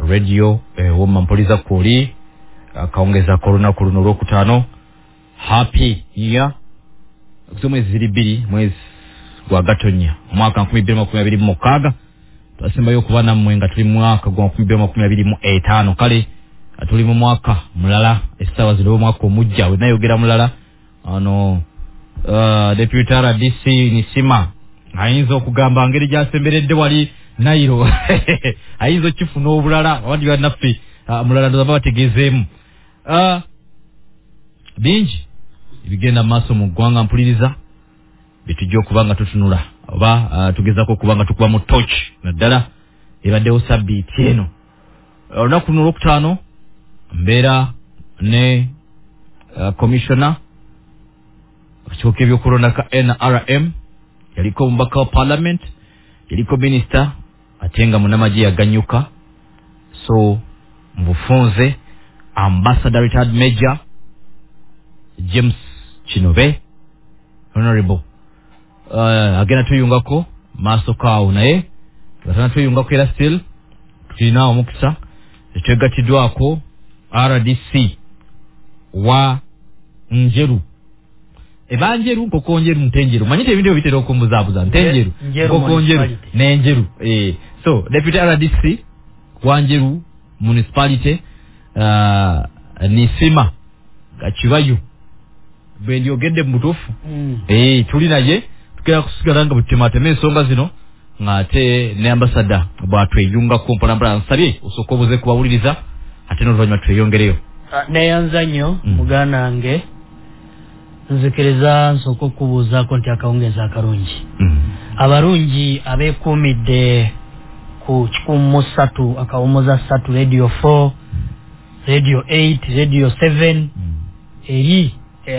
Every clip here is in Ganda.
radio woma mpoliza kuli kaongeza corona kuruno lwokutano. Happy year mwezi 2 mwezi gwa Gatonya mwaka 2026 twasemba yo kubana mwenga tuli mwaka gwa 2025 kale atuli mu mwaka mulala esawa zilo mwaka omujja we nayogera mulala ano deputy RDC Nisima ayinza okugamba ngeri jasemberedde wali Nairo ayinza kifuna obulala wadi wa naffe mulala ndo bategezeemu bingi bigenda maso mu gwanga mpuliriza bitujjo kubanga tutunula oba tugezako kubanga tukuba mu torch naddala ebaddewo sabbiiti eno olunaku luno olwokutaano mbeera ne commissioner akiwuka ebyokulonda ka NRM yaliko omubaka wa parliament yaliko minister ate nga munnamagye yaganyuka so mbufunze ambassador retired major James Chinobe honorable agena tuyungako maso kawo naye batana tuyungako era still tulina omukisa etegatidwako RDC wa Njeru ebanjeru kokonjeru mtenjeru manyite ebintu bitero okumbuzabuza ntenjeru kokonjeru nenjeru so deputy RDC wa Njeru municipality Nisima Gachibayo bendi ogende mutufu tuli naye tukera kusigala nga butemateme ensonga zino ngate ne ambassador bwatweyunga ku mpolambala nsabye osokobuze kubawuliriza ate n'oluvanyuma tweyongereyo neyanza nnyo mugana nge nzikiriza nsoko kubuuzaako nti akawungeza akalungi abalungi abeekuumidde ku 103 akawumuza 3 radio 4 radio 8 radio 7 eri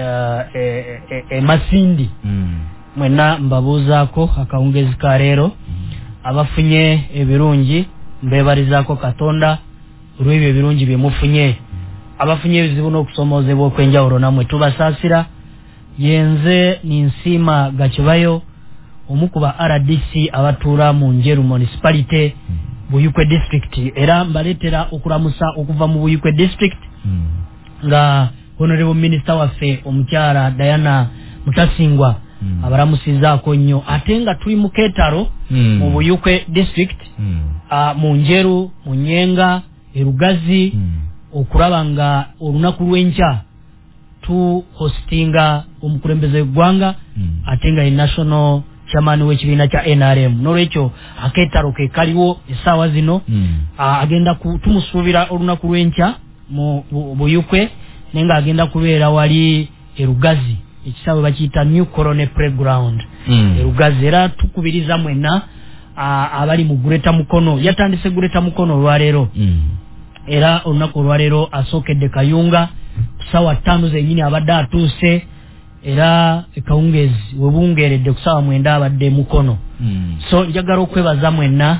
Masindi mwena mbabuuzaako akawungezi ka leero abafunye ebirungi mbebalizaako Katonda olw'ebyo ebirungi bye mufunye abafunye ebizibu n'okusomoozebwa okwenjawulo namwe tubasaasira yenze Nisima Gachibayo omukuba RDC abatuula mu Njeru municipality Buyukwe district era mbaleetera okulamusa okuva mu Buyukwe district nga honorable minister waffe omukyala Diana Mutasingwa abaramusizaako nnyo ate nga tuli mu Ketaro mu Buyukwe district mu Njeru mu Nyenga Erugazi okulaba nga olunaku lw'enkya tu hostinga omukulembeze gwanga ate nga national chairman w'ekibiina kya NRM n'olwekyo Aketaro ke kaliwo essaawa zino agenda tumusuubira olunaku lw'enkya mu Buyukwe nenga agenda kubeera wali Erugazi ekisaawe bakiyita New Colony Playground Erugazi era tukubiriza mwena abali mu Gureta Mukono yatandise Gureta Mukono olwaleero era olunaku olwaleero asookedde Kayunga kusaawa 5 zenyini abadde atuuse era ekawungezi webungeredde kusaawa 9 abadde Mukono so njagala okwebaza mwena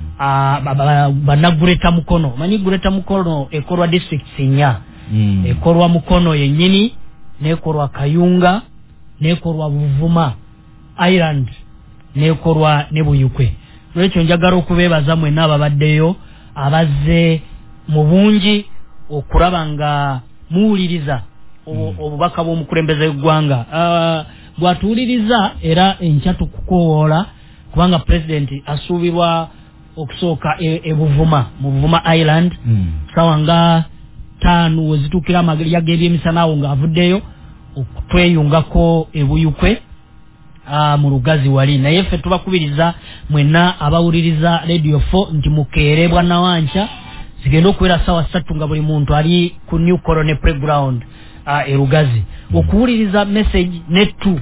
banagureta Mukono manyi Gureta Mukono ekolwa district nya ekolwa Mukono yennyini nekolwa Kayunga nekolwa Buvuma Island nekolwa ne Buyukwe lwekyo njagala okubebaza mwena ababaddeyo abazze mu bungi okulaba nga muwuliriza obubaka bw'omukulembeze gw'eggwanga bwatuwuliriza era enkya tukukowoola kubanga president asuubirwa okusooka Buvuma mu Buvuma Island sawa nga 5 wezituukira amalya g'ebyemisana awo ng'avuddeyo okutweyungako Buyukwe mu Lugazi wali naye ffe tubakubiriza mwena abawuliriza radio 4 nti mukeere bwana wanca zigenda okubeera sawa 3 nga buli muntu ali ku New Colony Playground Erugazi okuwuliriza message nettu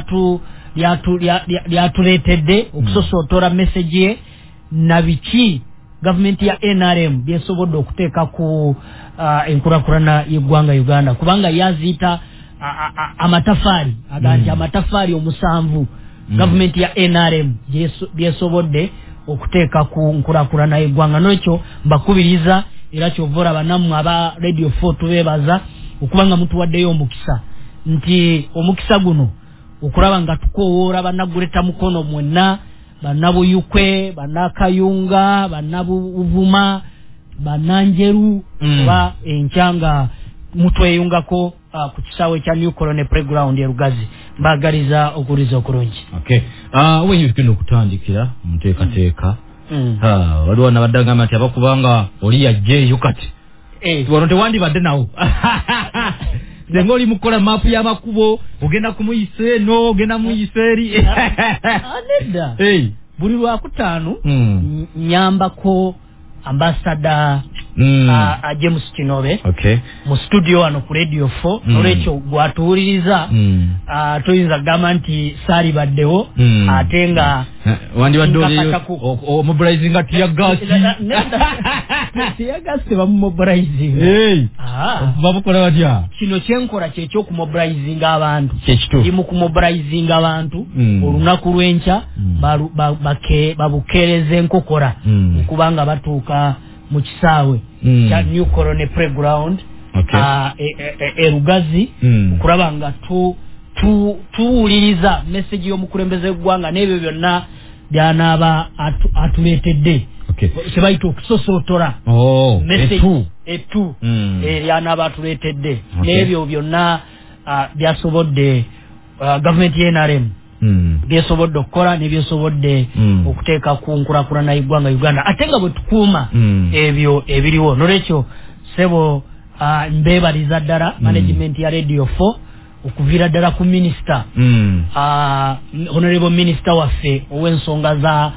lyatuleetedde okusosootora message ye na biki government ya NRM byesobodde okuteeka ku enkulakulana y'eggwanga Uganda kubanga yaziyita amatafaali aganti amatafaali omusanvu government ya NRM byesobodde okuteeka ku nkulakulana y'eggwanga n'ekyo mbakubiriza era kyovora banammwe aba radio 4 tubebaza okubanga mutuwaddeyo omukisa nti omukisa guno okulaba nga tukowoora banagureta Mukono mwena banabuyukwe banakayunga banabuvuma bananjeru ba enchanga mutweyungako ku kisawe kya New Colony Playground ya Rugazi mbagaliza okuriza okurungi. Okay. When you can okutandikira muteka waliwo nabaddaga mati abakubanga oli yajje yukati. Wano tewandi badde nawo. Zengo oli mukola mapu ya makubo ogenda kumuyise no ogenda muyiseri. Aneda. Buli lwakutaano nyambako ambassador James Kinobe mu studio wano ku Radio 4 olwekyo gwatuuliriza toyinza gamba nti saali baddewo ate nga wandi wadde mobilizing tiya gas tiya gas bamumobilizing babukola batya kino kyenkola kyekyo okumobilizing abantu kyekitu kimu kumobilizing abantu olunaku lw'enkya babukeereza enkokora okubanga batuuka mu kisaawe kya New Colony Playground Rugazi kuraba nga tuwuliriza message y'omukulembeze gw'eggwanga n'ebyo byonna byanaaba atuleetedde sebayita okusosootora message etu byanaaba atuleetedde n'ebyo byonna byasobodde gavumenti y'NRM byesobodde okukola nebyesobodde okuteeka ku nkulakulana y'eggwanga Uganda ate nga bwe tukuuma ebyo ebiriwo nolwekyo sebo mbebaliza ddala management ya Radio 4 okuviira ddala ku minister honorable minister waffe ow'ensonga za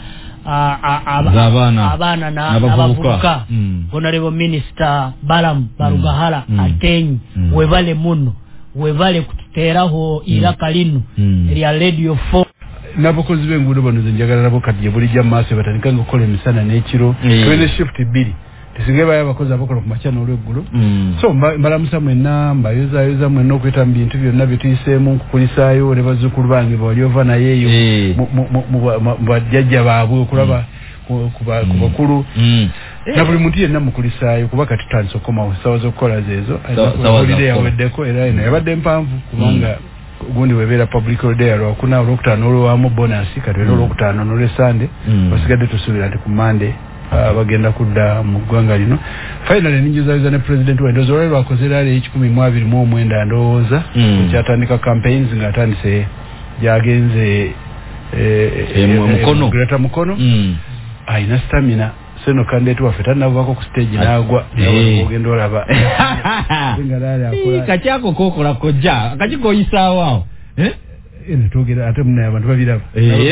abaana n'abavubuka honorable minister Balaam Barugahala Atenyi webale muno webale kututeeraho iraka lino erya Radio 4 nabakozi b'enguudo bano ze njagala nabo kati bulijja maaso batandika okukola emisana n'ekiro twine shift 2 tusinge bayo abakozi abakola ku makyana olw'eggulo so mbalamusa mwenna mbayozayoza mwenna okweta mu bintu byonna bye tuyiseemu nkukulisaayo ne bazzukulu bange bawali ova nayeeyo mu bajjajja baabwe okulaba ku bakulu na buli muntu yenna mukulisaayo kuba kati tutandise okukomawo ssaawa z'okukola zeezo holiday yaweddeko era eno yabadde mpanvu kubanga gundi webeera public holiday olwokuna olwokutaano olwowamu bonasi kati era olwokutaano n'olwesande basigadde tusuubira nti ku Monday bagenda kudda mu ggwanga lino finally ninjuzayoza ne president wa ndowooza olwali lwakoze eraali 2029 ndowooza kyatandika campaigns ng'atandise gyagenze Greta Mukono aina stamina seno kandidate waffe tanavako ku stage nagwa ogenda olaba kakyako kokola kojja akakikoyisaawo awo tugera ate muna abantu babiraba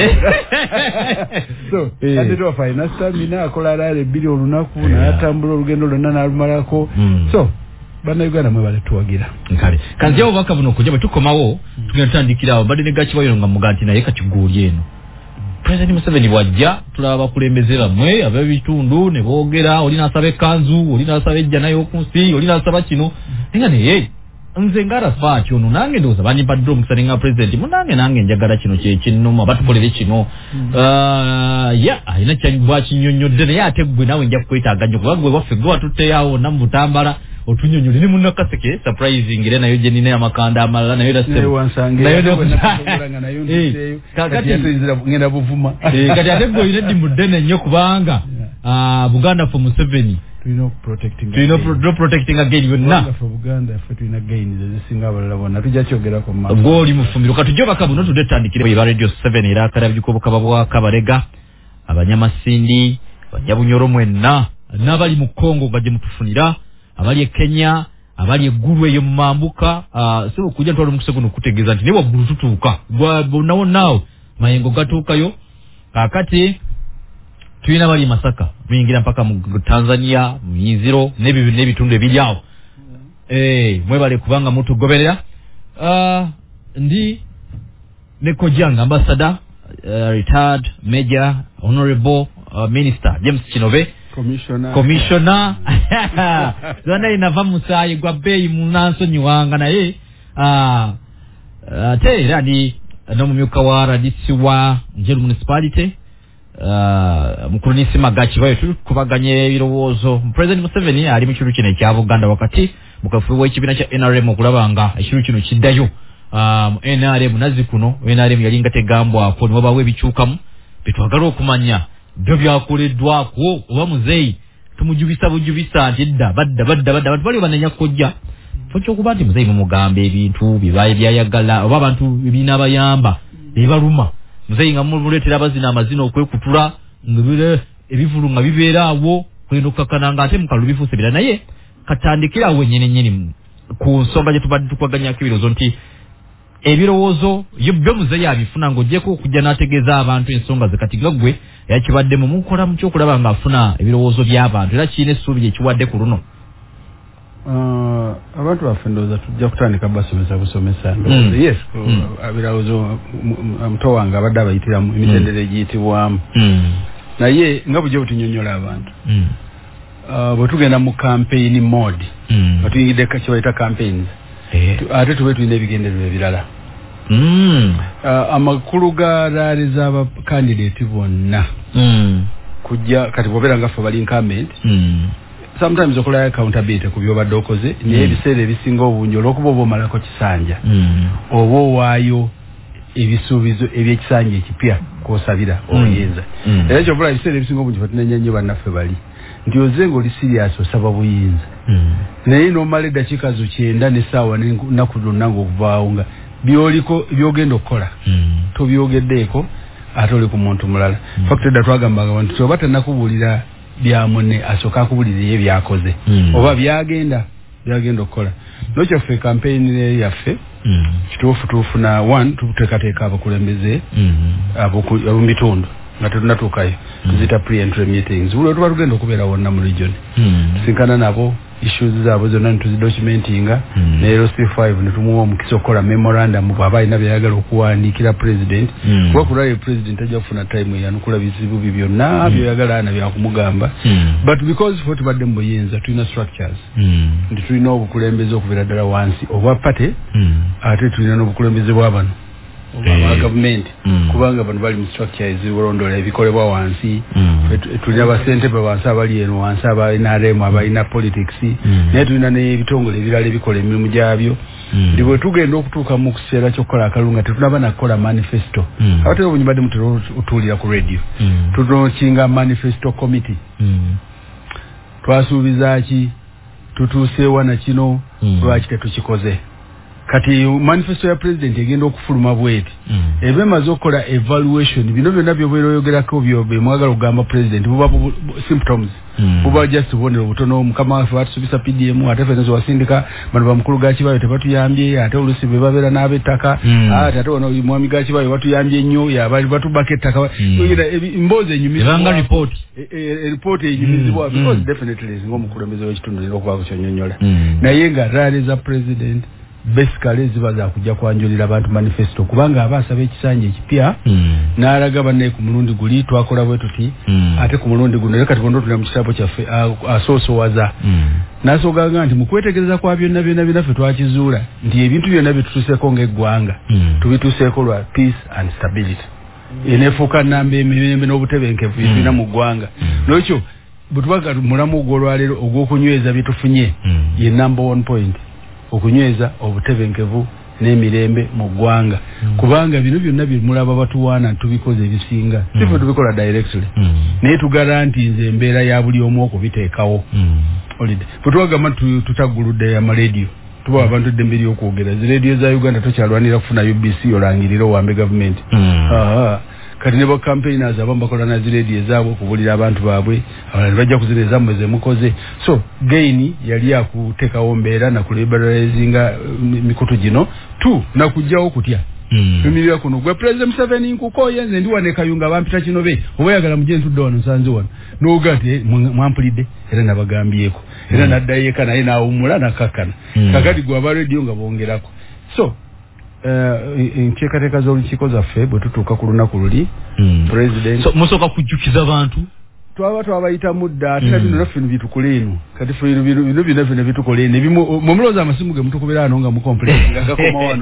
so kandidate waffe aina stamina akola alaala ebbiri olunaku n'atambula olugendo lwonna n'alumalako so bannayuganda mwe baletuwagira nkale kanzi awo baka buno okujja bwe tukomawo tugenda tutandikira awo badde ne gakiwayo nga muga nti naye katiguuli eno President Museveni wajja tulaba bakulembeze bamwe ababitundu ne boogera oli n'asaba ekkanzu oli n'asaba ejjana y'okunsi oli n'asaba kino nga naye nze ngarafa kyono nange ndowooza banyimpaddira omukisa nga president munange nange njagala kino kyekinnuma batukolere kino alina bwakinyonnyodde naye ate gwe nawe nja kukwetaaga nnyo kuba gwe waffe gwe watutteyawo na mu butambala otunyonyole ne munnakaseke surprising era nayo gye nina amakanda amalala nayo ngenda buvuma kati ate gwe olina eddimu ddene nnyo kubanga Buganda for Museveni tulina protecting again byonna Buganda ffe tulina gains ezisinga abalala bonna tujja kyogerako mu gwoli mufumbiro katujja baka buno tudde tutandikire ba Radio 7 era akalabyuko bukaba bwa Kabarega abanyamasindi banyabunyoro mwenna n'abali mu Kongo nga gye mutufunira abali Kenya abali eggulu eyo mu mambuka so kujja ntwala omukisa guno kutegeeza nti ne waggulu tutuuka bonawo naawo mayengo gatuukayo kakati tulina bali Masaka muyingira mpaka mu Tanzania mu Yiziro n'ebitundu ebiri awo mwebale kubanga mutugoberera ndi ne Kojanga ambassador retired major honorable minister James Kinobe commissioner zona inava musayi gwa bei munansonyi wanga naye ate era ndi no mumyuka wa radisi wa Njeru municipality mukulunisi magachi bayo tukubaganye ebirowoozo President Museveni ali mu kiru kino ekya Buganda wakati mukafuwe w'ekibiina kya NRM okulabanga ekiru kino kiddayo NRM nazikuno NRM yalinga tegambwa ko nibo bawe bikyukamu bitwagala okumanya byo byakoleddwako oba muzeyi tumujubisa bujubisa ndidda badda abantu bali banenya kojja focho kubati muzeyi mugambe ebintu bibaye byayagala oba abantu bibina bayamba ebaluma muzeyi nga muletera abazina amazina okwekutula ngibire ebivulunga bibeera awo kwendo kakananga ate mukalubifuse bila naye katandikira awo nyenyenyeni ku nsonga gye tubadde tukwaganya kibirozo nti ebirowoozo yobbe muzeyi abifuna ng'ogyeko okujja n'ategeeza abantu ensonga ze kati gaggwe yakibadde mu mukola mu kyokulaba ng'afuna ebirowoozo by'abantu era kiina essuubi gye kiwadde ku luno. Abantu baffe ndowooza tujja kutandika busomesa yes ebirowoozo muto wange abadde abayitiramu emitendera egiyitibwamu naye nga bujja butunyonnyola abantu bwe tugenda mu campaign mode nga tuyingidde kibayita campaigns ate tube tulina ebigendererwa ebirala amakulu ga laali z'abakandidate bonna kujja kati bwobeera nga ffe bali incumbent sometimes okola accountability ku byobadde okoze naye ebiseera ebisinga obungi olw'okuba oba omalako kisanja oba owaayo ebisuubizo ebyekisanja ekipya kwosabira oyinza era kyobula ebiseera ebisinga obungi batunenya nnyo bannaffe bali nti oze ng'oli serious osaba buyinza naye n'omala eddakiika zo 9 n'essaawa n'ennaku zonna ng'okuvaawo nga byoliko byogenda okukola tobyogeddeeko ate oli ku muntu mulala fakiti edda twagambanga nti oba tannakubuulira bya munne asooka akubuulira ye byakoze oba byagenda okukola nokyaffe kampeyini yaffe kituufu na 1 tuteekateeka abakulembeze ab'omu bitundu nga tetunatuukayo tuzita pre-entry meetings buli tuba tugenda okubeera wonna mu region tusinkana nabo issues zaabwe zonna netuzidocumentinga ne LC5 netumuwa omukisa okukola memorandum bw'aba alina byayagala okuwandiikira president kuba kulwayo president ajja kufuna time eyanukula bizibu bye byonna byoyagala ana byakumugamba but because ffe tubadde mu buyinza tulina structures nti tulina obukulembeze okubeera ddala wansi obwa pate ate tulina n'obukulembeze bw'abano aba government kubanga bano bali mu structure ezibolondola ebikolebwa wansi tulina abasente wansi abali eno wansi abalina remu abalina politics naye tulina n'ebitongole ebirala ebikola emirimu gyabyo ndi bwe tugenda okutuuka mu kiseera ky'okukola akalunga tetunaba nakukola manifesto abatera obunyi badde mutera otuwulira ku radio tunokinga manifesto committee twasuubiza ki tutuuseewa na kino lwaki tetukikoze kati manifesto ya president egenda okufuluma bweti ebe maze okukola evaluation bino byonna byobeeroyogerako byobe mwagala okugamba president buba symptoms buba just bubonero butono mukama waffe batusubisa PDM ate fenzo wasindika bano bamukulu gakibayo tebatuyambye ate olusi bwe babeera n'abettaka ate ono mwami gakibayo batuyambye nnyo yabali batubaka ettaka mboozi enyumizibwa report enyumizibwa because definitely ng'omukulembeze w'ekitundu lero okubaako kyonnyonnyola naye nga raali za president basically ziba za kujja kwanjulira abantu manifesto kubanga abasaba ekisanja ekipya n'alaga banne ku mulundi guli twakola bwe tuti ate ku mulundi guno leka tukondo tuli mu kisabo kyaffe asoosowaza n'asoganga nti mu kwetegereza kwa byonna ffe twakizuula nti ebintu byonna bitutuseeko ng'eggwanga tubituseeko lwa peace and stability eneefuuka nnamba emirembe n'obutebenkevu ebirina mu ggwanga n'ekyo bwe tubaga mulamu ogw'olwaleero ogw'okunyweza bitufunye ye number 1 point okunyweza obutebenkevu n'emirembe mu ggwanga kubanga bino byonna bimulaba batuwaana tubikoze ebisinga sife tubikola directly naye tugala nti nze embeera ya buli omu okubiteekawo bwetwagamba tutaguludde amaradio tuba abantu eddembe ly'okwogera ziradio za Uganda tokyalwanira kufuna UBC olangirira owambe gavumenti kati ne ba campaigners abamu bakola na ziradio ezaabwe okubulira abantu baabwe abalala bajja kuzina ezammwe ze mukoze so gaini yali akuteekawo mbeera nakuliberalizinga mikutu gino nakujjawo kutya tumirira kuno gwe president Museveni nkukoye nze ndi wane Kayunga bampita kino be oba yagala muje ntudde wano nsanze wano n'ogati mwampulidde era nabagambyeko era naddayeka naye naawumula nakakkana kakati gwe aba radio nga bongerako so enteekateeka z'olukiiko zaffe bwe tutuuka ku lunaku luli president so musooka kujjukiza abantu twabayita mudda ate na bino naffe bitukola eno kati ffe bino byonna bitukola eno ebimu mumulooza amasimu ge mutukubira ano nga mukompleni nga gakoma wano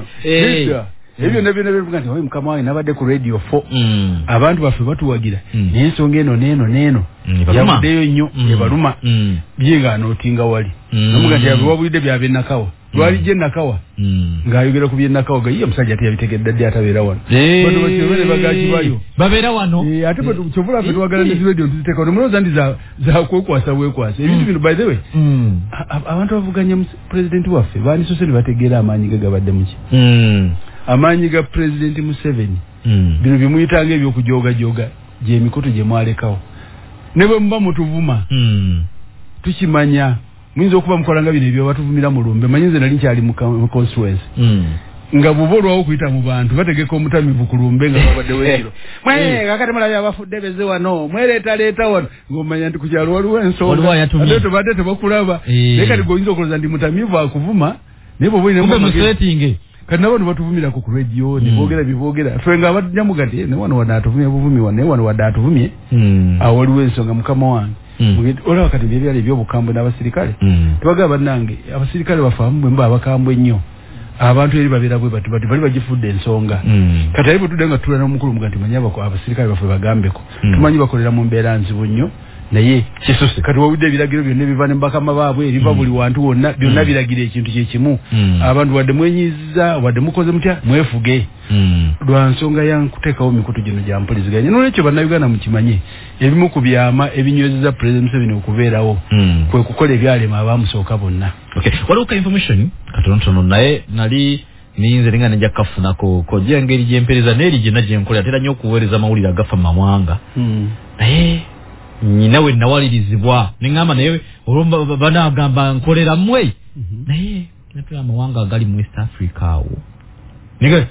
ebyo nebyo bivuga nti mukama wange nabadde ku radio 4 abantu baffe batuwagira n'ensonga eno n'eno yabuddeyo nnyo ebaluma byenga anootinga wali namuga nti abewabulidde byabennakawa lwali je nakawa ngayogera ku bye nakawa ga ye musajja ati yabitegedde ddi atabeera wano bano bakibere bagaji bayo babeera wano ate bado kyovula fe twagala ne radio tuteka ono muloza ndi za kwekwasa wekwasa ebintu bino by the way abantu bavuganya president waffe bani sose bategeera amaanyi gagabadde muki amaanyi ga president Museveni bino bimuyitanga ebyokujoga joga je emikoto je mwalekawo nebo mba mutuvuma tukimanya mwinzo okuba mukolanga bino ebyo batuvumira mu lumbe manyinze nali nkyali mu constituency nga bubolwawo kuyita mu bantu bategeka omutamivu ku lumbe nga babadde wekiro kakati mulabya abafudde beze wano mwereta wano ng'omanya nti ku kyalo waliwo ensonga ate tubadde tebakulaba naye kati goyinza okoloza ndi mutamivu akuvuma naye bwoba kati nabo batuvumira ku radio ne boogera bibogera twenga abanyamugati ne wano wadatuvumye buvumi wane wano wadatuvumye awaliwo ensonga mukama wange ola wakati byali by'obukambwe n'abasirikale tubagaba nange abasirikale bafamu bwe mba abakambwe nnyo abantu eri babera bwe bali bagifudde ensonga kati alipo tudenga tulana omukulu mugati manyaba ko abasirikale bafe bagambeko tumanyi bakolera mu mbeera nzibu nnyo naye kisuse kati wawudde ebiragiro byonna biva ne mbakama baabwe eriva buli wantu wonna byonna biragira ekintu kyekimu abantu wadde mwenyiza wadde mukoze mutya mwefuge lwa nsonga yankuteekawo mikutu gino gya mpuliziganya nolwekyo bannayuganda mukimanye ebimu ku byama ebinywezeza president Museveni okubeerawo kwe kukola ebyalema abamusooka bonna waliwo ka information katonotono naye nali ninze linga nejja kafunako kojja engeri gyempereza n'eri gyonna gyenkola atera nnyo okuweereza amawulire agafa mawanga naye nyinawe nawalirizibwa nengamba naye olumba banagamba nkolera mmwe naye natula amawanga agali mu West Africa awo nige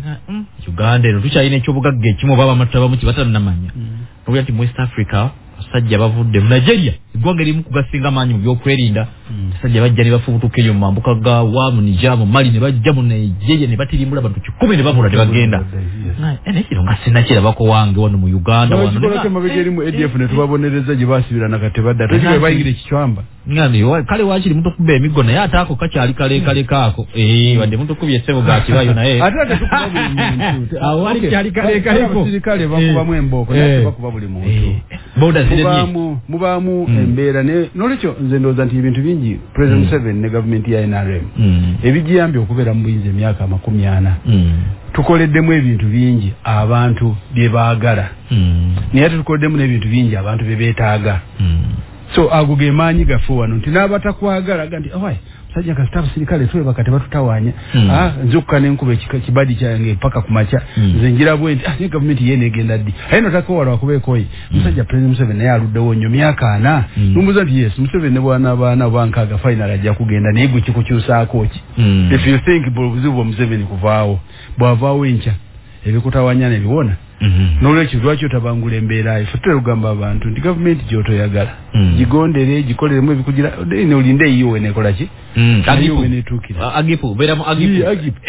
Uganda eno tukyalina ekyobugagga ekimu baba amataba mu kibatanamanya nobulya nti mu West Africa basajja bavudde mu Nigeria eggwanga erimu kugasinga amaanyi mu byokwerinda basajja bajja ne bafubutuka eyo mu mambuka ga Wamu Niger mu Mali ne bajja mu Nigeria ne batirimbula bantu 10 ne babula ne bagenda naye kino nga sinakirabako wange wano mu Uganda wano ne mabegeri mu ADF ne tubabonereza gye basibira nakatebadda tekwe bayingire kichwamba ngani kale wakiri muto kubbe emigo naye ataako kakyali kale kaako wadde muto kubye sebo ga kibayo naye ataka tukubabu muntu awali kyali kale ko sirikale bakuba mu emboko naye bakuba buli muntu boda zile mubamu embeera ne nolekyo nze ndoza nti ebintu bingi president Museveni ne government ya NRM ebijiyambye okubeera mu buyinza emyaka 40 tukoleddemu ebintu bingi abantu bye baagala naye tukoleddemu n'ebintu bingi abantu bye beetaaga so aguge maanyi gafu wano nti n'abatakwagala ganti awai sajja kasitabu sirikale tuwe bakati batutawanya nzukka n'enkuba kibadi kyange paka kumacha nze ngira bwenti ne government yene egenda ddi aye notaka wala wakubeekoyi musajja president Museveni naye aluddewo nnyo myaka 4 numbuza nti yes Museveni ne bwana baana bankaga final ajja kugenda naye gwe kikukyusaako ki if you think buzibu bwa Museveni kuvaawo bwavaawo enkya ebikutawanya nebiwona nolwekyo lwaki otabangula embeera ifutire kugamba abantu nti gavumenti gyotoyagala gigondere gikolere ebikugira ne olinde eyiwe nekola ki agipu netuukira agipu beramu agipu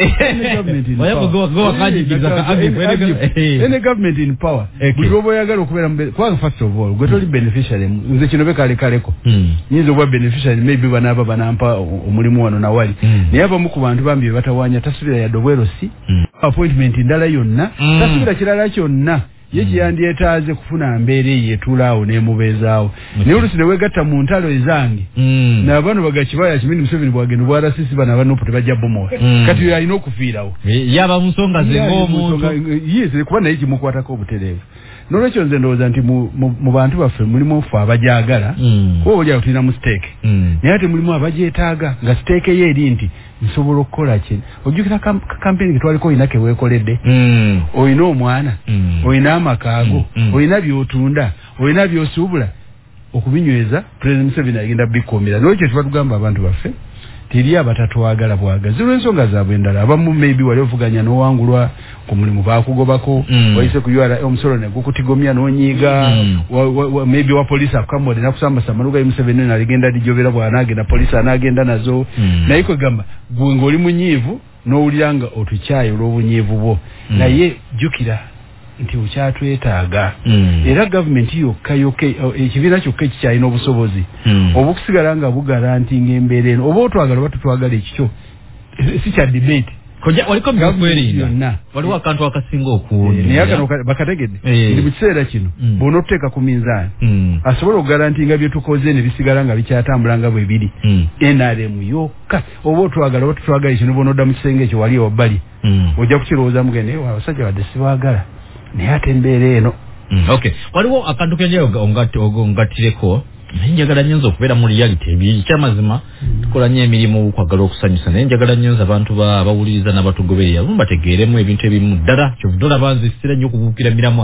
ene government in power buli oba oyagala okubeera kubanga first of all gwe toli beneficiary nze kino bekaleko nyinza okuba beneficiary maybe banaaba banampa omulimu wano nawali naye abamu ku bantu bambi bebatawanya tasubira yadde obwerosi appointment ndala yonna tasubira kirala kyonna ye kiyandiyetaaze kufuna mbeera yeetulaawo n'emubeezaawo naye olusi ne weegatta mu ntalo ezange n'abantu bagakibaya kimini Museveni bwagenda bwarasisi bana banopo tebajja bomola kati oyo alina okufiirawo yaba mu nsonga ze ng'omuntu yeze kuba naye kimukwatako obutereevu nolwekyo nze ndowooza nti mu bantu baffe mulimu ffe abagyagala kuba olyawo tulina mu siteeke naye ate mulimu abagyetaaga nga siteeke ye eri nti nsobola okukola ki ojjukira kampeni ketwaliko olina keweekoledde olina omwana olina amakaago olina byotunda olina byosuubula okubinyweza president Museveni agenda bikuumira nolwekyo tuba tugamba abantu baffe teri abatatwagala bwagazi olw'ensonga zaabwe endala abamu maybe wali ovuganya n'owangulwa ku mulimu baakugobako wayise ku URA omusolo ne gukutigomya n'onyiiga maybe wa polisi akukamudde nakusambasa amaluga ya Museveni naligenda lijobera bw'anaagenda polisi anaagenda nazo naye kwegamba gwe ng'oli munyiivu n'owulira nga otukyayi olw'obunyiivu bwo naye jjukira nti okyatwetaaga era gavumenti yokka ekibiina kyokka ekikyalina obusobozi obukusigala nga bugarantinga embeera eno oba otwagala oba tutwagala ekikyo si kya debate koja waliko mkwerinda waliwo akantu akasinga okuwunya naye akano bakategedde ndi mu kiseera kino bw'ona otuteeka ku minzaani asobola okugarantinga bye tukoze ne bisigala nga bikyatambula nga bwe biri NRM yokka oba otwagala oba tutwagala kino bw'ona odda mu kisenge ekyo wali wabbali ojja kukirowooza mugende abasajja badde sibaagala naye ate embeera eno okay waliwo akantu kenjayo ongattireko njagala nnyo okubeera mu reality ekyamazima tukola nnyo emirimu kwagala okusanyusa naye njagala nnyo abantu abawuliriza n'abatugoberera abamu bategeeremu ebintu ebimu ddala kyovudola banzisira nnyo okubuukira miramwa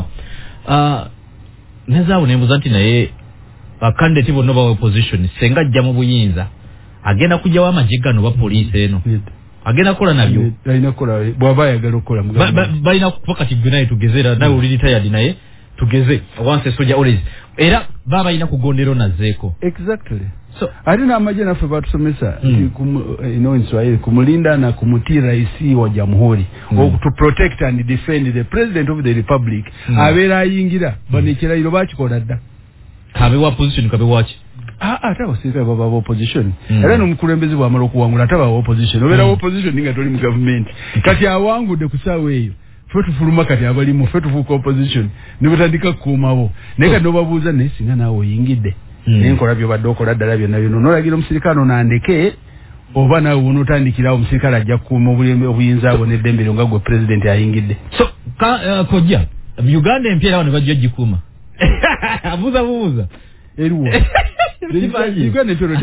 nezaawo nembuza nti naye candidate bonna bawa opposition senga ajja mu buyinza agenda kujjawo amagye gano ba poliisi eno agenda kukola nabyo balina kukola bw'aba ayagala okukola balina wakati gwe naye tugezera nawe oli retired naye tugeze once soja always era baba ina kugondero na zeko exactly so alina amaje nafe batusomesa in Swahili kumulinda na kumutii rais wa jamhuri to protect and defend the president of the republic abera yingira banekera iro bakikola dda kabe wa position kabe wachi atawo sika baba opposition era no mukulembezi bwa amalo kuwangula ataba opposition obera opposition ninga toli mu government kati awangude kusawe eyo fetu fuluma kati abalimu fetu fuko opposition nibatandika kumawo neka nobabuuza nesinga nawo yingide nenkola byo badokola ddala byonna bino nolagira omusirikano nandeke oba nawe unotandikira omusirikale ajja kuuma obuyinza abo n'eddembero nga gwe president ayingidde so koja Uganda empira wano bajja gikuuma abuuza eriwo Uganda empira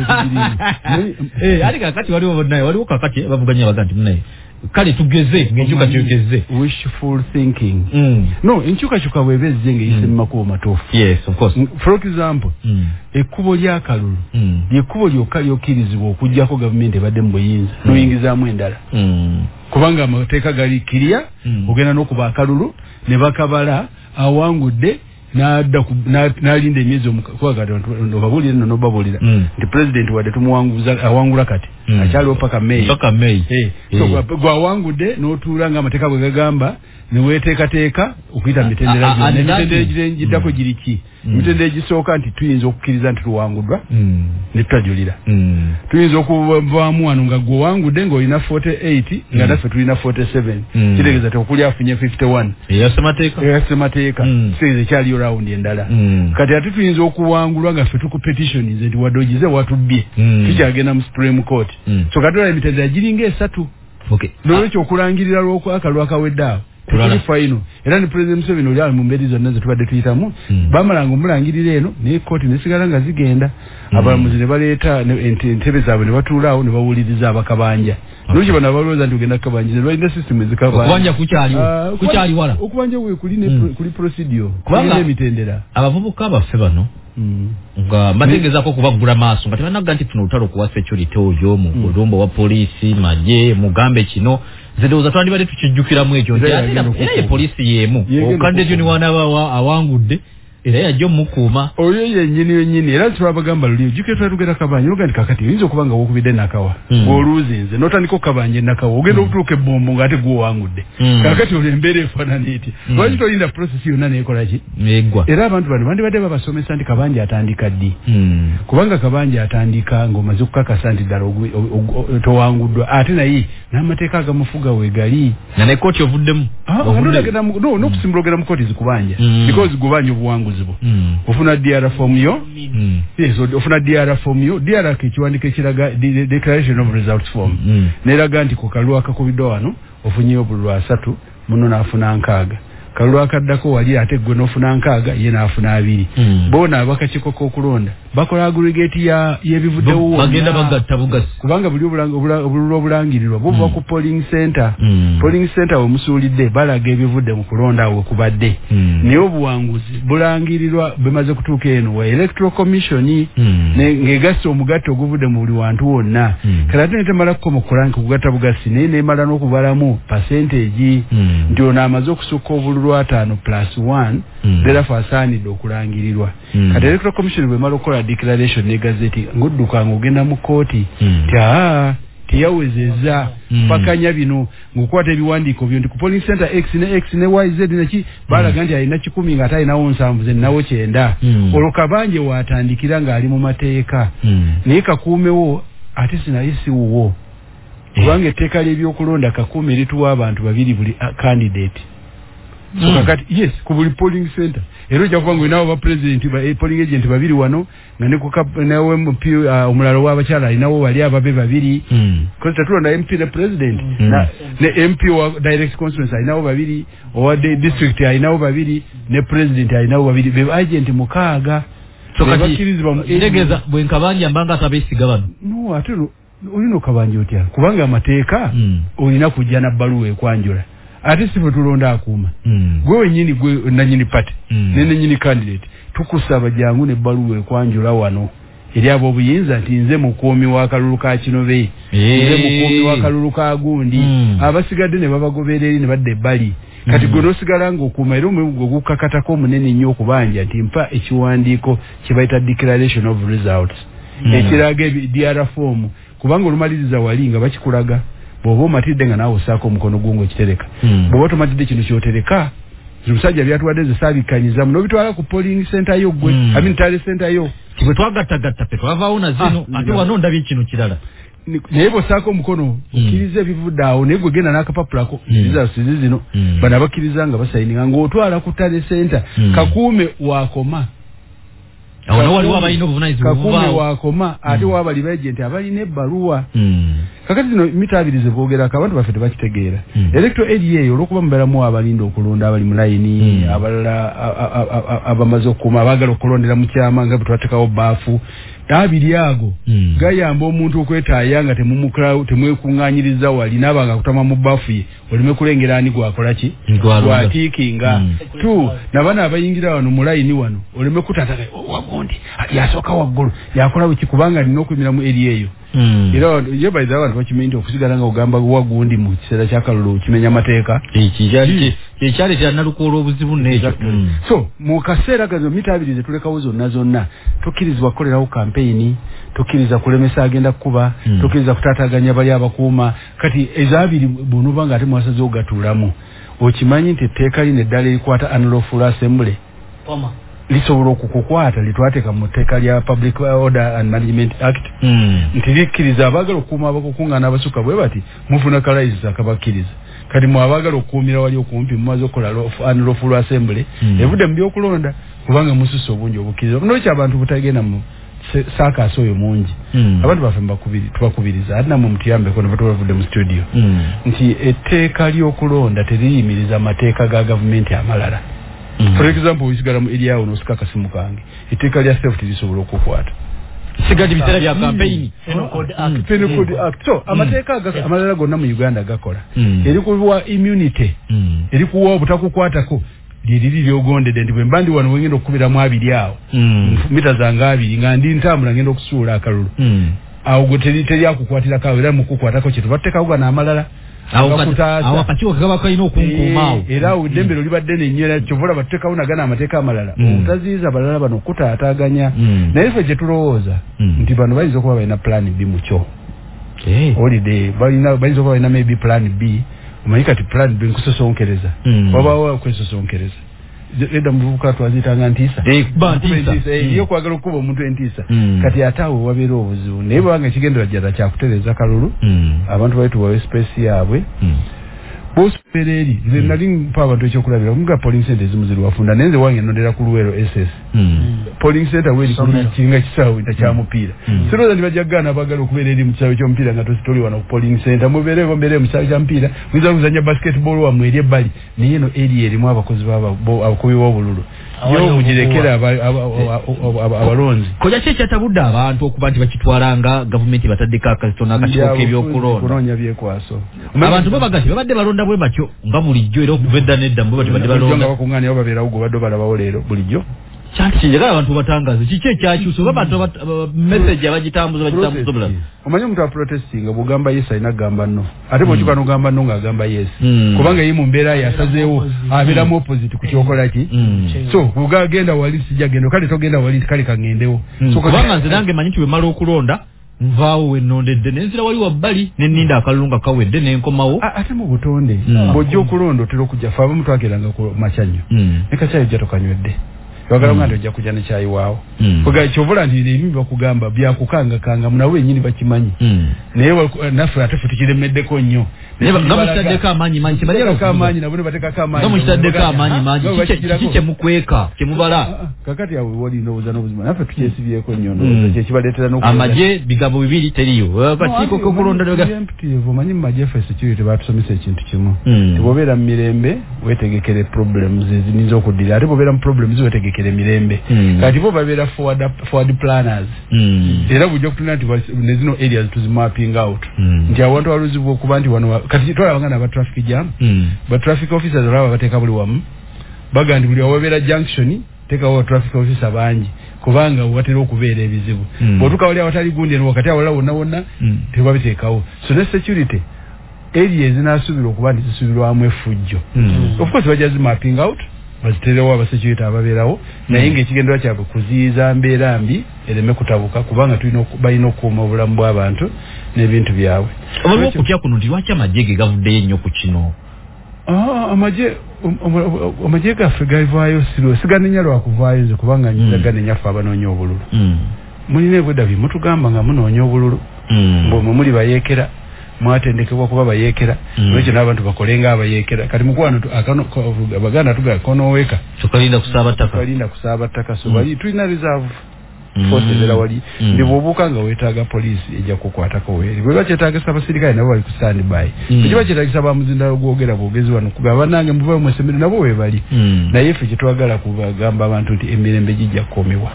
de ali kakati waliwo kakati bavuganya baganti munaye kale tugeze ngenjuka tugeze wishful thinking no enchuka chuka bwebeze ngeyise makubo matofu yes of course for example ekkubo lya kalulu ekkubo lyokali okirizibwa okujjako government ebadde mu buyinza noyingizaamu endala kubanga amateeka gali kiriya ogenda n'okuba akalulu ne bakabala awangudde n'alinda emyezi omukwaga nobabulira nobabulira nti president wadde tumuwanguza awangula kati akyaliwo paka May so gwawangudde n'otuula ng'amateeka bwe gagamba ne weeteekateeka okuyita mitendera gyonna emitendera giddako giri ki emitendera egisooka nti tuyinza okukkiriza nti tuwanguddwa ne tutajulira tuyinza okuvaamu wano nga gwewangudde ng'olina 48 nga naffe tulina 47 kitegeeza ti okuli afunye 51 eyasemateeka seeza ekyaliyo rawundi endala kati ate tuyinza okuwangulwa nga ffe tukupetitionize nti wadde ogize watubbye tukyagenda mu Supreme Court so katola emitendera giringa esatu nolwekyo okulangirira lw'okwaka lwakawedde awo tuli final era ni president Museveni oli ali mu mberi zonna zetubadde tuyitamu bamalanga omulangirira eno naye kooti nesigala nga zigenda abalamuzi ne baleeta entebe zaabwe ne batuulaawo ne bawuliriza abakabanja nolwekyo bano abalowooza nti ogenda kukabanja ne balina system ezikabanja kukyali wala okubanja we kuli procedure kulina emitendera abavubuka baffe bano nga bategezaako kubagula maaso nga tebanaga nti funa olutalo kuwa security oyo mu bulumbo wa polisi magye mugambe kino zedowooza twandibadde tukijjukiramu ekyo nti era ye polisi yeemu okandetyo ni wana awangudde era yajja omukuuma oyo yennyini era twabagamba luli ojjukira twatugenda kabanja noga nti kakati oyinza okuba nga wokubidde nakawa ng'oluuzinze n'otandika okabanja nakawa ogenda okutuuka ebbombo ng'ate gw'owangudde kakati olwo embeera efaanana eti lwaki tolinda process yonna neekola ki era abantu bano bandibadde babasomesa nti kabanja atandika ddi kubanga kabanja atandika ng'omaze okukakasa nti ddala towanguddwa ate naye n'amateeka agamufuga weegali na ne kooti ovuddemu n'okusimbula ogenda mu kooti zikubanja because gubanja obuwanguzi ofuna DR form yo ofuna DR form yo DR kikiwandika ekiraga declaration of results form neraga nti ku kalulu akakubiddwa wano ofunye obululu 3 muno n'afuna 6 kalulu akaddako wali ate gwe n'ofuna 6 ye n'afuna 2 bona abakakiiko k'okulonda bakola aggregate y'ebivuddewo bagenda bagatta bugasi kubanga buli obululu obulangirirwa buva ku polling center wemusuulidde balaga ebivudde mu kulonda awo kubadde naye obuwanguzi bulangirirwa bemaze kutuuka eno wa electoral commission ng'egasse omugatte oguvudde mu buli wantu wonna kale ate netemala kukoma kugatta bugasi naye nemala n'okubalamu percentage nti ono amaze okusukka obululu 5+1 therefore asaanidde okulangirirwa kati electoral commission bwemala okukola declaration ne gazeti ng'odduka ng'ogenda mu kooti tiyawezeza pakanya bino ng'okwata ebiwandiiko byo nti ku polling center X ne YZ neki balaga nti alina 10 ng'ate alinawo 7 ze nawo 9 olwo kabanje watandikira ng'ali mu mateeka naye kakuumewo ate sinaye siwuwo kubanga etteeka ly'ebyokulonda kakumi lituwa abantu babiri buli candidate so kakati yes ku buli polling center era ojja kuba ng'olinawo ba president polling agent babiri wano nga ne nawe MP omulalo w'abakyala alinawo wali ababe babiri because tatulonda MP ne president ne MP wa direct constituency alinawo babiri owa district alinawo babiri ne president alinawo babiri be agent mukaaga so kati ntegeza bwenkabanja mbanga atabesiga bano no ate olino kabanja otya kubanga amateeka olina kujja na bbaluwa ekwanjula ate sife tulonda akuuma gwe wenyini gwe nanyini party nene nyini candidate tukusaba jangu ne bbaluwa ekwanjula wano eri abo obuyinza nti nze mukuumi wa kalulu ka Kinobe nze mukuumi wa kalulu ka Gundi abasigadde ne babagobereri ne badde ebbali kati gwe nosigala ng'okuuma era omwego gukakatako omunene nnyo okubanja nti mpa ekiwandiiko kye bayita declaration of results ekiraga DR form kubanga olumaliriza wali nga bakikulaga bw'oba omatidde nga naawe osaako omukono gwongo kitereka bw'oba tomatidde kino kyotereka omusajja byatuwadde ze saabikanyizamu n'obitwala ku polling center yo gwe tale center yo bwe twagattagatta pe twavaawo na zino ate wano ndabye kino kirala naye bw'osaako omukono okkiriza ebivudde awo naye gwe genda n'akapapulako sizi zino bano abakkiriza nga basayininga ng'otwala ku tale center kakuume wakoma awo waliwo abalina obuvunanyizibwa kakuume wakoma ate wabali bagenti abalina ebbaluwa kakati zino mitabirize boogerako abantu baffe tebakitegeera electoral area eyo olw'okuba mubeeramu abalinda okulonda abali mu layini abalala abamaze okukuuma abaagala okulondera mu kyama nga bwe twateekawo baafu abiri ago gayamba omuntu okwetaaya nga temwekuŋŋaanyiriza wali naabanga akutama mu baafu ye oleme kulengera ani gwakola ki gwatiikinga tu nabana abayingira wano mu layini wano oleme kutataka wagundi yasooka waggulu yakola biki kubanga alina okwimira mu eri eyo era yebayiza abantu bakimanyi nti okusigala nga ogamba wagundi mu kiseera kyakalulu kimenya amateeka ekyali kyanalukola obuzibu nekyo so mu kaseera gazo mitabirize tulekawo zonna tukkirizibwa kukolerawo kampeyini tukkiriza kulemesa agenda kukuba tukkiriza kutaataganya bali abakuuma kati ezaabiri bunuba nga ate mwasaze ogatuulamu okimanyi nti etteeka lino eddala erikwata unlawful assembly lisobola okukukwata litwateeka mu tteeka lya Public Order and Management Act nti likkiriza abaagala okukuuma abakukuŋŋaana abasukka bwe bati mufuna kalayizi akabakkiriza kati mwe abaagala okukuumira wali okumpi mumaze okukola unlawful assembly evudde mu byokulonda kubanga mususse obungi obukkiriza nolwekyo abantu butagenda mu saakaasi oyo mungi abantu baffe tubakubiriza ate namwe mutuyambeko ne batubavudde mu studio nti etteeka ly'okulonda teriyimiriza amateeka ga gavumenti amalala for example wisigala mu eri awo n'osika akasimu kange etteeka lya safety lisobola okukwata sigadi biseera bya campaign penal code act so amateeka amalala gonna mu Uganda gakola eri kuwa immunity eri kuwa obutakukwatako liriri lyogondedde nti bwe mbandi wano wengenda okukubiramu abiri awo mita zange abiri nga ndi ntambula ngenda okusuula akalulu awo gwe teri akukwatirako awo era mukukwatako kyetu battekawo gana amalala awo akakiiko kaba kalina okunkuumaawo era awo eddembero libadde nennyera kyovola battekawo nagana amateeka amalala obutaziyiza balala bano okutaataaganya naye ffe gye tulowooza nti bano bayinza okuba balina plan B mu kyo holiday bayinza okuba balina maybe plan B omanyi kati plan B nkusosonkereza wabaawo okwesosonkereza edda muvubuka twazitanga ntiisa iyo kwagala okuba omuntu entiisa kati ate awo wabeera obuzibu naye bwanga ekigendera ddala kyakutereeza kalulu abantu bali tubawe space yaabwe bosubera eri nze nali mpa abantu ekyokulabira omuga polling center ezimu ziri wafunda naye nze wange nondera ku Luweero SS polling center weeri kiringa kisaawe kyamupiira sirowooza ntibajja kugaana abagala okubeera eri mu kisaawe ky'omupiira nga tositoli wano ku polling center mubeereewo mbeere mu kisaawe kya mupiira muyinza kuzanya basketball wammwe eri ebbali naye eno eri erimu abakozi abakubi b'obululu yo mugirekera abalonzi koja ki ekyatabudde abantu okuba nti bakitwalanga gavumenti bataddeko akazitono akakiiko k'ebyokulonda byekwaso abantu bo bagati babadde balonda bwe batyo nga bulijjo era okuva edda n'edda mbu batyo badde balonda bakuŋŋaanira bo babeerawo gwe badde balabawo leero bulijjo kyanti kinjagala abantu batangaze kiki ekyakyusa oba abantu message abagitambuza bulamu omanyi omuntu aprotestinga bw'ogamba yes alina kugamba no ate bw'okyuka n'ogamba no ng'agamba yes kubanga ye mu mbeera yasazeewo abeeramu opposite ku kyokola ki so bw'ogagenda wali sijja genda kale togenda wali kale kaŋŋendewo kubanga nze nange manyi nti bwe mala okulonda nvaawo wennondedde nenzira wali wabbali nenninda akalulu nga kawedde nenkomawo ate mu butonde bw'ojja okulonda otera okujja fe abamu twageranga ku makya nnyo ne kakyayo jja tokanywedde bagala ngando ojja kujja ne chai wao kuga kyovula ndi ebimbi bakugamba bya kukanga kanga munawe nyini bakimanyi naye nafe atafutikire meddeko nnyo ngamusitaddeko amaanyi manyi kibaleka amaanyi nabone batekako amaanyi ngamusitaddeko amaanyi manyi kiki mukweka kimubala kakati awe wali ndowooza n'obuzima nafe tukyesibyeko nnyo ndowooza kyekibaleetera amaje bigambo bibiri teriyo kakiiko kokulonda omanyi mumaje ffe security batusomesa ekintu kimu tibobeera mu mirembe wetegekere problems eziyinza okuddira ate bobeera mu problems wetegekere mirembe kati bo babeera forward planners era bujja kutuna nti nezino areas tuzimapping out nti awantu waluzibu okuba nti wano kati twalabangana aba traffic jam ba traffic officers olaba bateeka buli wamu bagandi buli awabeera junction tekawo traffic officer bangi kubanga watera okubeera ebizibu bwotuka wali awatali gundi eno wakati awalala wonna wonna tebabiteekawo so ne security area ezinasubira okuba nti zisubirwamu effujjo of course bajja zimapping out baziterewo abasecurity ababeerawo naye ng'ekigendera kyabwe kuziyiza mbeera mbi ereme kutabuka kubanga balina okukuuma obulamu bw'abantu n'ebintu byabwe waliwo okutya kuno nti lwaki amagye ge gavuddeyo ennyo ku kino amagye gaffe gavaayo siganenya lwakuvaayo nze kubanga nyiza ganenya ffe abanoonya obululu mulina ebwedabi mutugamba nga munoonya obululu mbwe muli bayeekera mwatendekebwa kuba bayeekera olwekyo n'abantu bakolenga abayeekera kati mukwano abaganda tugaa konoweeka tukalinda kusaaba ttaka so wali tulina reserve forces era wali ndi bw'obuuka nga weetaaga poliisi ejja kukwatako weeri bwe bakyetaagisa abasirikale nabo bali ku stand by bwe bakyetaagisa bamuzindalo gwogera bwogezi wano kugamba nange muvayo mwesembere nabo we bali naye ffe kyetwagala kubagamba abantu nti emirembe gijja kukomebwa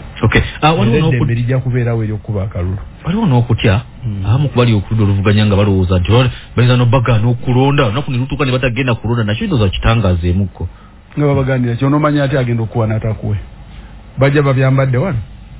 eddembe lijja kubeerawo eri okuba akalulu waliwo n'okutya abamu kubali okuludda oluvuganya nga balowooza nti bayinza n'obagaana okulonda olunaku ne lutuuka ne batagenda kulonda nakyo ndowooza kitangaazeemukko nga babagandira kyonoomanya ati agenda okuwa n'atakuwe bajja babyambadde wano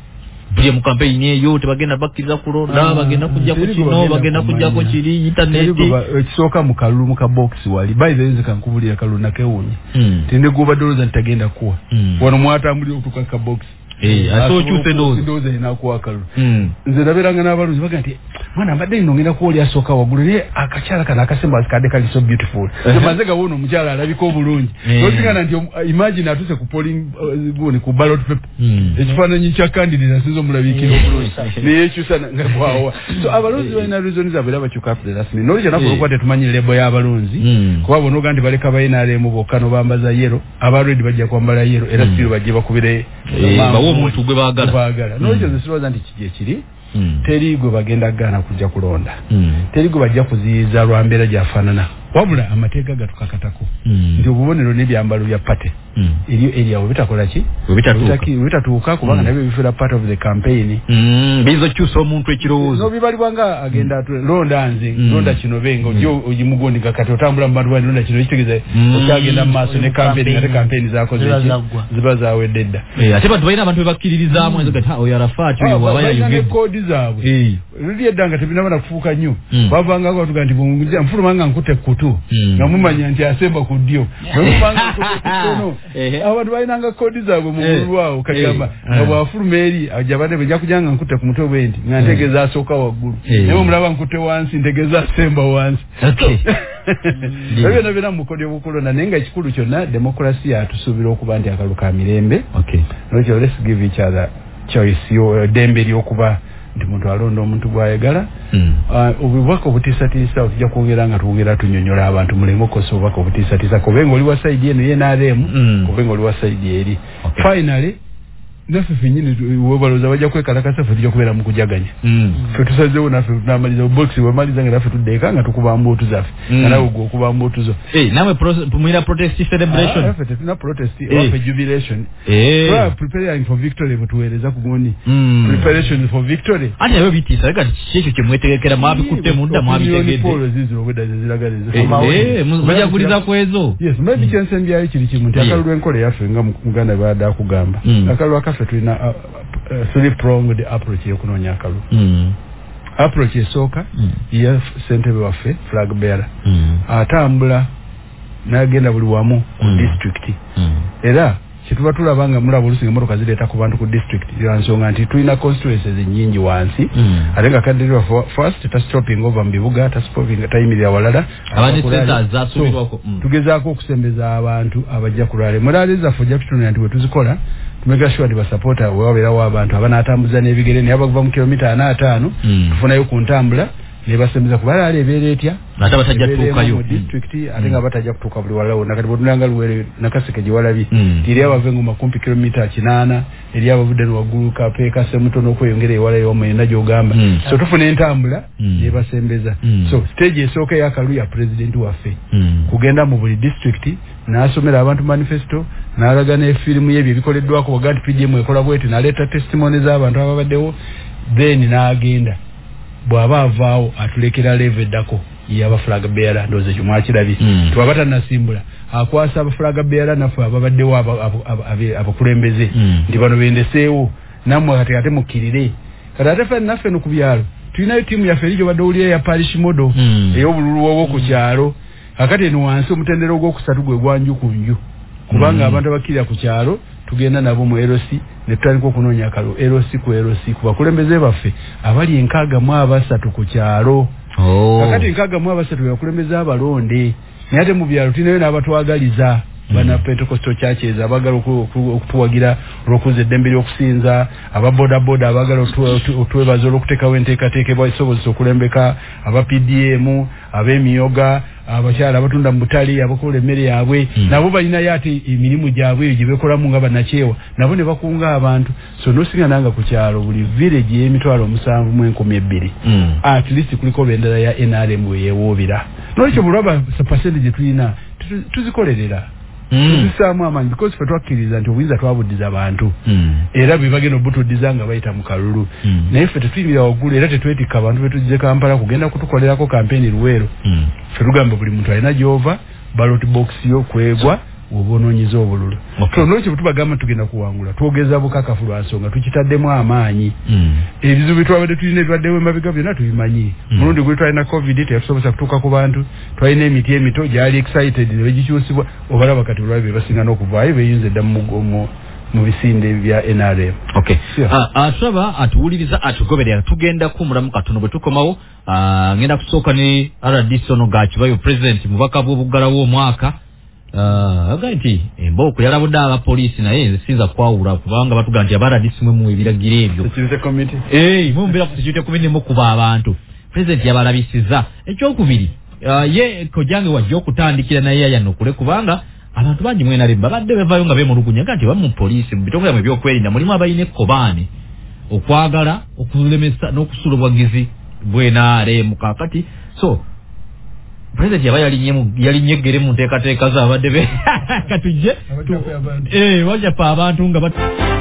buli mu campaign eyo tebagenda bakkiriza kulonda bagenda kujja ku kino bagenda kujja ku kiri internet ekisooka mu kalulu mu kabox wali by the way kankubulira kalulu nakewunye tende guba doloza ntagenda kuwa wano mwatambulira okutuka kabox aso kyuse doze inakuwa kalulu nze naberanga n'abalunzi baga nti mwana mbadde nno ngenda kuwoli asooka waggulu naye akakyala kana akasemba kadde kali so beautiful maze gawono omukyala alabika obulungi notingana nti imagine atuse ku polling guni ku ballot paper ekifaananyi kya candidate asinza omulabikira obulungi neyekyusa nga kwawa so abalunzi balina reasons zaabwe era bakyuka after that minute nolekyo nafu okuba tetumanyi lebo y'abalunzi kuba bonoga nti baleka bayinaaleemu bokka nobambaza yero abalredi bajja kwambala yero era siru bajje bakubire omuntu gwe baagala nolekyo nze sirowooza nti kiki ekiri teri gwe bagenda gaana kujja kulonda teri gwe bajja kuziyiza lwa mbeera gyafaanana wabula amateeka gatukakatako nti obubonero n'ebyambalo bya pate eryo eriawo bitakola ki bitatuuka kubanga nabyo bifuula part of the campaign biza okyusa omuntu ekirowoozo nobibalibwa nga agenda londa nze londa kino benga ojo ogimugondi kakati otambula mu bantu bandi londa kino ekitegeeza okyagenda mu maaso ne campaign ate campaign zakoze ziba zawedde dda ate bantu balina abantu bebakkiririzaamu enzo gati oyo arafaati oyo waba yayogedde koodi zaabwe luli eddanga tebinaba nakufuuka nnyo bavangako batuga nti nfuluma nga nkute kutu nga mumanya nti asemba ku ddyo nomubanga nkute kutono abantu balinanga koodi zaabwe mu bululwawo kagamba nga bwafuluma eri ajabadde bwe jakujanga nkute ku mutwe bwe nti nga ntegeeza asooka waggulu naye omulaba nkute wansi ntegeeza asemba wansi byonna byonna mu kodi obukulonda naye nga ekikulu kyonna demokrasiya tusuubira okuba nti akalu ka mirembe nokyo let's give each other choice dembe lyokuba nti muntu alonda omuntu gwayagala obubaka obutiisatiisa otujja kwongera nga twongera tunyonyola abantu muleme okukosa obubaka obutiisatiisa kubenga oli wa saidi eno ye n'aleemu kubenga oli wa saidi eri finally naffe fenyini webalooza bajja kwekalakasa ffe tujja kubeera mu kujaganya ffe tusazeewo naffe tunamaliza boxi wemaliza nga naffe tuddeeka nga tukuba mbuutu zaffe nga nawe gwe okuba mbuutu zo nawe mwina protest celebration ffe tetuna protest waffe jubilation preparing for victory bwetuweereza ku gundi preparation for victory ate nabyo bitiisa reka kyekyo kyemwetegekera mwabikutte mudda mwabitegedde ziziro obwedda zeziragala bajaguliza ku ezo yes maybe kyensembyayo kiri kimu nti akalulu enkola yaffe nga muganda bw'adde akugamba akalulu akaffe tulina three-pronged approach y'okunoonya akalulu approach esooka ya ssentebe waffe flag bearer atambula n'agenda buli wamu ku district era kituba tulaba nga mulaba olusinga emmotoka zireeta ku bantu ku district yansonga nti tulina constituencies nyingi wansi ate nga kadderirwa first tastopping over mu bibuga tayimirira walala tugezaako okusembeza abantu abajja kulwala emulaale zaffe ojja tutunira nti we tuzikola tumega sure ndi supporter wabera abantu abanatambuza nebigere ne abakuva mu kilomita 5 tufunayo ku ntambula ne basemeza kubala alebere etya nata batajja tukayo district atenga batajja kutuka buli walawo nakati bodulanga luwere nakaseke jiwalabi tiri abavengo makumpi kilomita 8 eri abavude wagulu kapeka semutono kweyongere walayo omena jogamba so tufune ntambula ne basembeza so stage esoka ya kalu ya president waffe kugenda mu buli district nasomera abantu manifesto nalagana film yebyo bikoleddwako wagati PDM ekola bwete naleta testimonies z'abantu ababaddewo then naagenda bwaba avaawo atulekera leve dako yaba flag bearer ndoze chumwachirabi twabata nasimbula akwasa aba flag bearer nafu ababaddewo abakulembeze ndi bano bendeseewo namwe kati mukirire kati atefe naffe no kubyalo tulinayo timu ya ferijo badowuliye ya parish model ey'obululu wowo ku kyalo akati eno wansi omutendero ogwokusatu gwe gwanju kunju kubanga abantu abakirira ku kyalo tugenda nabo mu LC ne tutandika okunoonya akalo LC ku LC kuba kulembeze baffe abali enkaaga mu abasatu ku kyalo akati enkaaga mu abasatu bakulembeze abalonde naye ate mu byalo tulinayo n'abatwagaliza bana Pentecostal churches abagala okutuwagira olokuza eddembe ly'okusinza ababodaboda abagala otwebaza olwokutekawo enteekateeka ebasobozesa okulembeka aba PDM ab'emiyoga abakyala abatunda mu butali abakola emmere yaabwe nabo balinayo ate emirimu gyabwe eyo gye beekolamu nga bannakyewa nabo ne bakunga abantu so nosinga nanga ku kyalo buli village y'emitwalo 7,200 at least kuliko bendera ya NRM yewoobera nolwekyo bulaba percentage tulina tuzikolerera tuzisamu amanyi because fe twakkiriza nti obuyinza twabuddiza abantu era bebagenda obutuddiza nga bayita mu kalulu naye ffe tetuyimira waggulu era tetwetikka abantu betujje Kampala kugenda kutukolerako kampeni Luweero fe tugamba buli muntu alina gy'ova ballot box yo kwegwa obonoonyiza obululu so nolwekyo tubagamba tugenda kuwangula twogeza bukakafu lwa nsonga tukitaddemu amaanyi ebizibu twabadde tulina ebibaddewo emabega byonna tubimanyi mulundi gwe twalina covid teyasobosa kutuuka ku bantu twalina emiti emito gyali excited ne begikyusibwa obalaba kati olwabi be basinga n'okuvaayo beyunza edda mu bisinde bya NRM tulaba atuwuliriza atugoberera tugenda kumulamu katono bwe tukomawo ngenda kusooka ne RDC ono Gakibayo president mubaka bw'obuggalawo omwaka aganti mboko yalabudde aba police naye sinza kwawula kubanga batugamba nti abaradisi mwe ebiragiro ebyo mumbera ku security committee mu kuba abantu president yabalabisiza ekyokubiri ye kojange wajja okutandikira naye yayanukule kubanga abantu bangi mwena lemba badde bevayo nga bemulugunya nti bamu police mu bitongole mu byokwerinda mulimu abayine kobani okwagala okulemesa n'okusula obwagizi bwena mu kakati so president yali nyegere mu nteekateeka z'abadde be katujje wajja pa abantu nga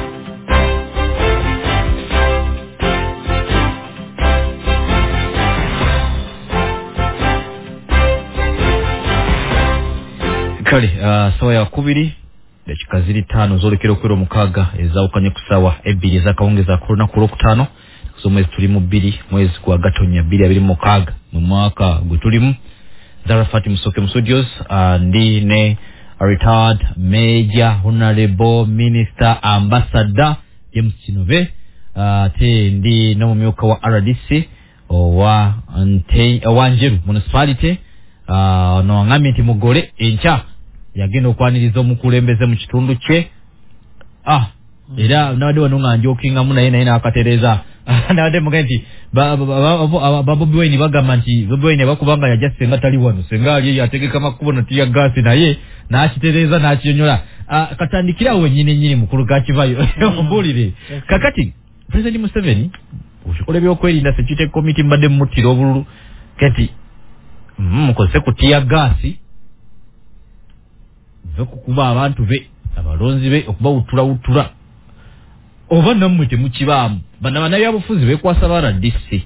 kale sawa ya 2 dakika ziri 5 zolekera okwera omukaaga ezawukanye ku sawa 2 ezakawongeza korona ku Lwokutaano kusomwezi tulimu 2 mwezi gwa Gatonnya 2026 mu mwaka gwe tulimu Zarafati Musoke Studios ndi ne retired Major Honorable Minister Ambassador James Kinove te ndi no mumyuka wa RDC wa Njeru Municipality no ngami nti mugole encha yagenda okwaniriza omukulembeze mu kitundu kye era nabadde wano nga njokinga mu naye n'akatereza nabadde mugenti Bobi Wine bagamba nti Bobi Wine bakubanga yajja senga tali wano senga ali yategeka makubo na tiya gasi naye n'akitereza n'akiyonyola katandikira wenyine mukulu Gakibayo ombulire kakati President Museveni ushikole byokwerinda security committee mbadde mutiro obululu kati mukozese kutiya gasi kuba abantu be abalonzi be okuba utula oba namwe temukibamu bana yabufuzi bekwasa bara DC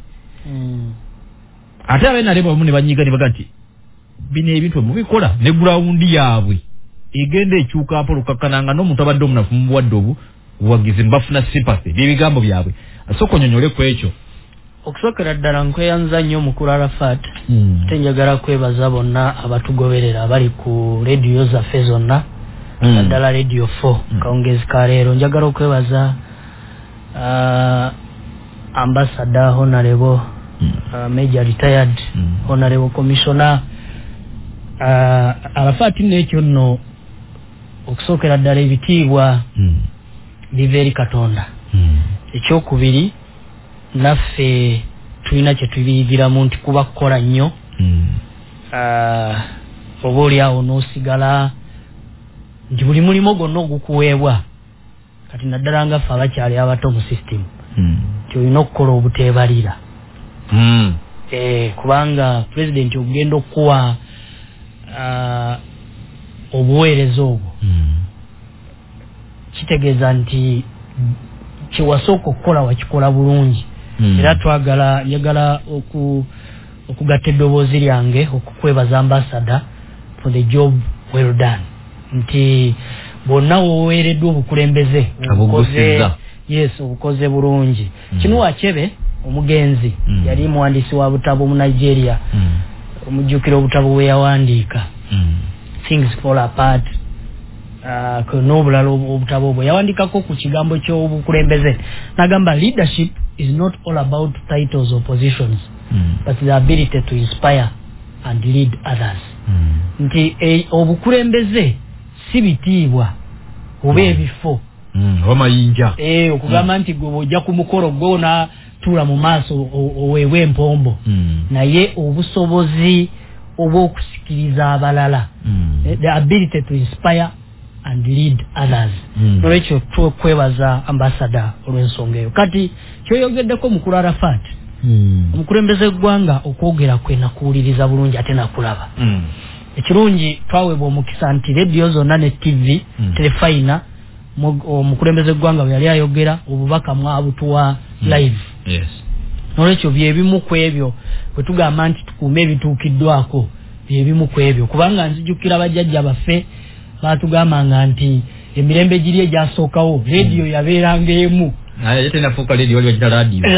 ate abena lebo mu ne banyiga ne baganti bine ebintu mubikola ne ground yaabwe egende ekyuka apo lukakananga no muntu abadde omunafu mu bwadde obu wagize mbafuna sympathy bibigambo byabwe asoko nyonyole ku ekyo okusokera ddala nkweyanza nnyo mukulu Arafat tenjagala kwebaza bonna abatugoberera bali ku radio zaffe zonna ddala radio 4 kaongezi ka leero njagala okwebaza Ambassador Honorable Major Retired Honorable Commissioner Arafat n'ekyo nno okusokera ddala ebitiibwa liveri Katonda ekyokubiri naffe tulina kye tubiyigiramu nti kuba kukola nnyo oba oli awo n'osigala nti buli mulimo gwonna ogukuweebwa kati naddala nga ffe abakyali abato mu system nti olina okukola obuteebalira kubanga pulezidenti ogenda okuwa obuweereza obwo kitegeeza nti kyewasooka okukola wakikola bulungi era njagala okugatta eddoboozi lyange okukwebaza ambassador for the job well done nti bonna woweereddwa obukulembeze obukoze bulungi Chinua Achebe omugenzi yali muwandiisi wa butabo mu Nigeria omujjukira obutabo bwe yawandiika Things Fall Apart n'obulala obutabo obwo yawandiikako ku kigambo ky'obukulembeze n'agamba leadership is not all about titles or positions but the ability to inspire and lead others nti obukulembeze si bitiibwa oba ebifo wamayinja okugamba nti gwe ojja ku mukolo gwona tuula mu maaso oweebwa empombo naye obusobozi obw'okusikiriza abalala the ability to inspire and lead others nolwekyo tukwebaza ambassador olw'ensonga eyo kati kyoyogeddeko mukulu Arafat omukulembeze gwanga okwogera kwe nakuwuliriza bulungi ate nakulaba ekirungi twaweebwa omukisa nti radio zonna ne TV telefayina omukulembeze gwanga bwe yali ayogera obubaka mwabutuwa live nolwekyo byebimu ku ebyo bwe tugamba nti tukuume ebituukiddwako byebimu ku ebyo kubanga nzijukira bajjajja baffe batugambanga nti emirembe giri egyasookawo radio yabeeranga emu tenafuuka radio wali bagita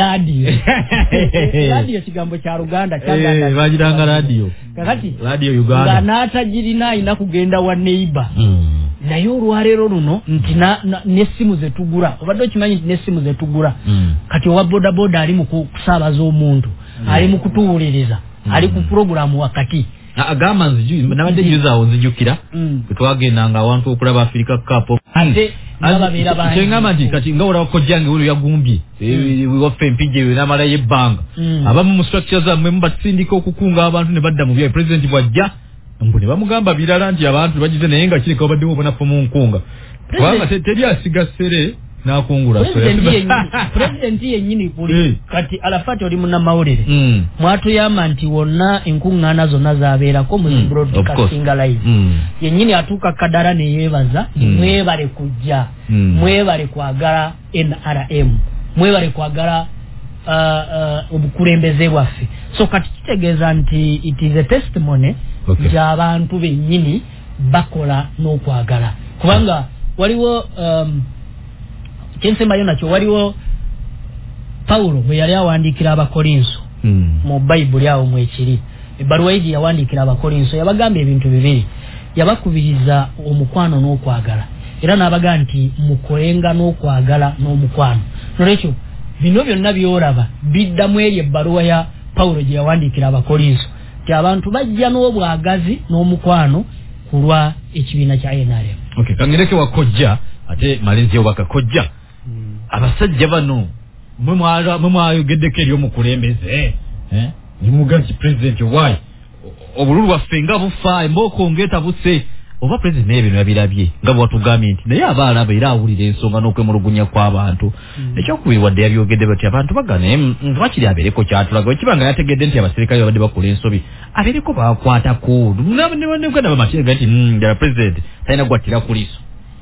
radio kigambo kya Luganda bagiranga radio kakati radio Uganda nga n'atagirina ayina kugenda wa neighbor naye olwaleero luno nti n'essimu zetugula obadde okimanyi nti n'essimu zetugula kati owa bodaboda ali mu kusaabaza omuntu ali mu kutuwuliriza ali ku programu wakati agamba nabadde juzaawo nzijukira twagenda awantu okulaba Africa Cup ate kyengamba nti kati nga olaba kojjange oyo yagumbye waffe empijja eyo n'amalayo ebbanga abamu mu structure zammwe mubatisindika okukunga abantu ne badda mu byayi pulezidenti bw'ajja mbu ne bamugamba birala nti abantu bagize naye nga kireka obaddewo obonafu mu nkunga kubanga teri asiga ssere n'akungula pulezidenti yennyini buli kati Arafat oli munnamawulire mwatuyamba nti wonna enkuŋŋaana zonna zaabeerako mu broadcasting live yennyini atuuka kadala ne yeebaza mwebale kujja mwebale kwagala NRM mwebale kwagala obukulembeze bwaffe so kati kitegeeza nti it is a testimony nti abantu bennyini bakola n'okwagala kubanga waliwo kyensembayo nakyo waliwo Paulo bwe yali awandiikira abakolinso mu Bayibuli awo mwekiri ebbaluwa ye yawandiikira abakolinso yabagamba ebintu bibiri yabakubiriza omukwano n'okwagala era n'abaga nti mukolenga n'okwagala n'omukwano nolwekyo bino byonna byolaba biddamu eri ebbaluwa ya Paulo gye yawandiikira abakolinso ti abantu bajja n'obwagazi n'omukwano kulwa ekibiina kya NRM kangereke wakojja ate malinzi obakakojja abasajja bano mwe mwayogeddeko eri omukulembeze nimuga nti pulezidenti wayi obululu bwaffe nga bufa embooko ng'etabuse oba pulezidenti naye bino yabirabye nga bwatugambye nti naye aba alaba era awulira ensonga n'okwemulugunya kw'abantu ekyokubiri wadde yabyogedde bati abantu bagana wakiri abeereko kyatulaga ekibanga yategedde nti abaserikale babadde bakola ensobi abeereko bakwatako neganda bamateega nti ddala pulezidenti talina gwattira ku liiso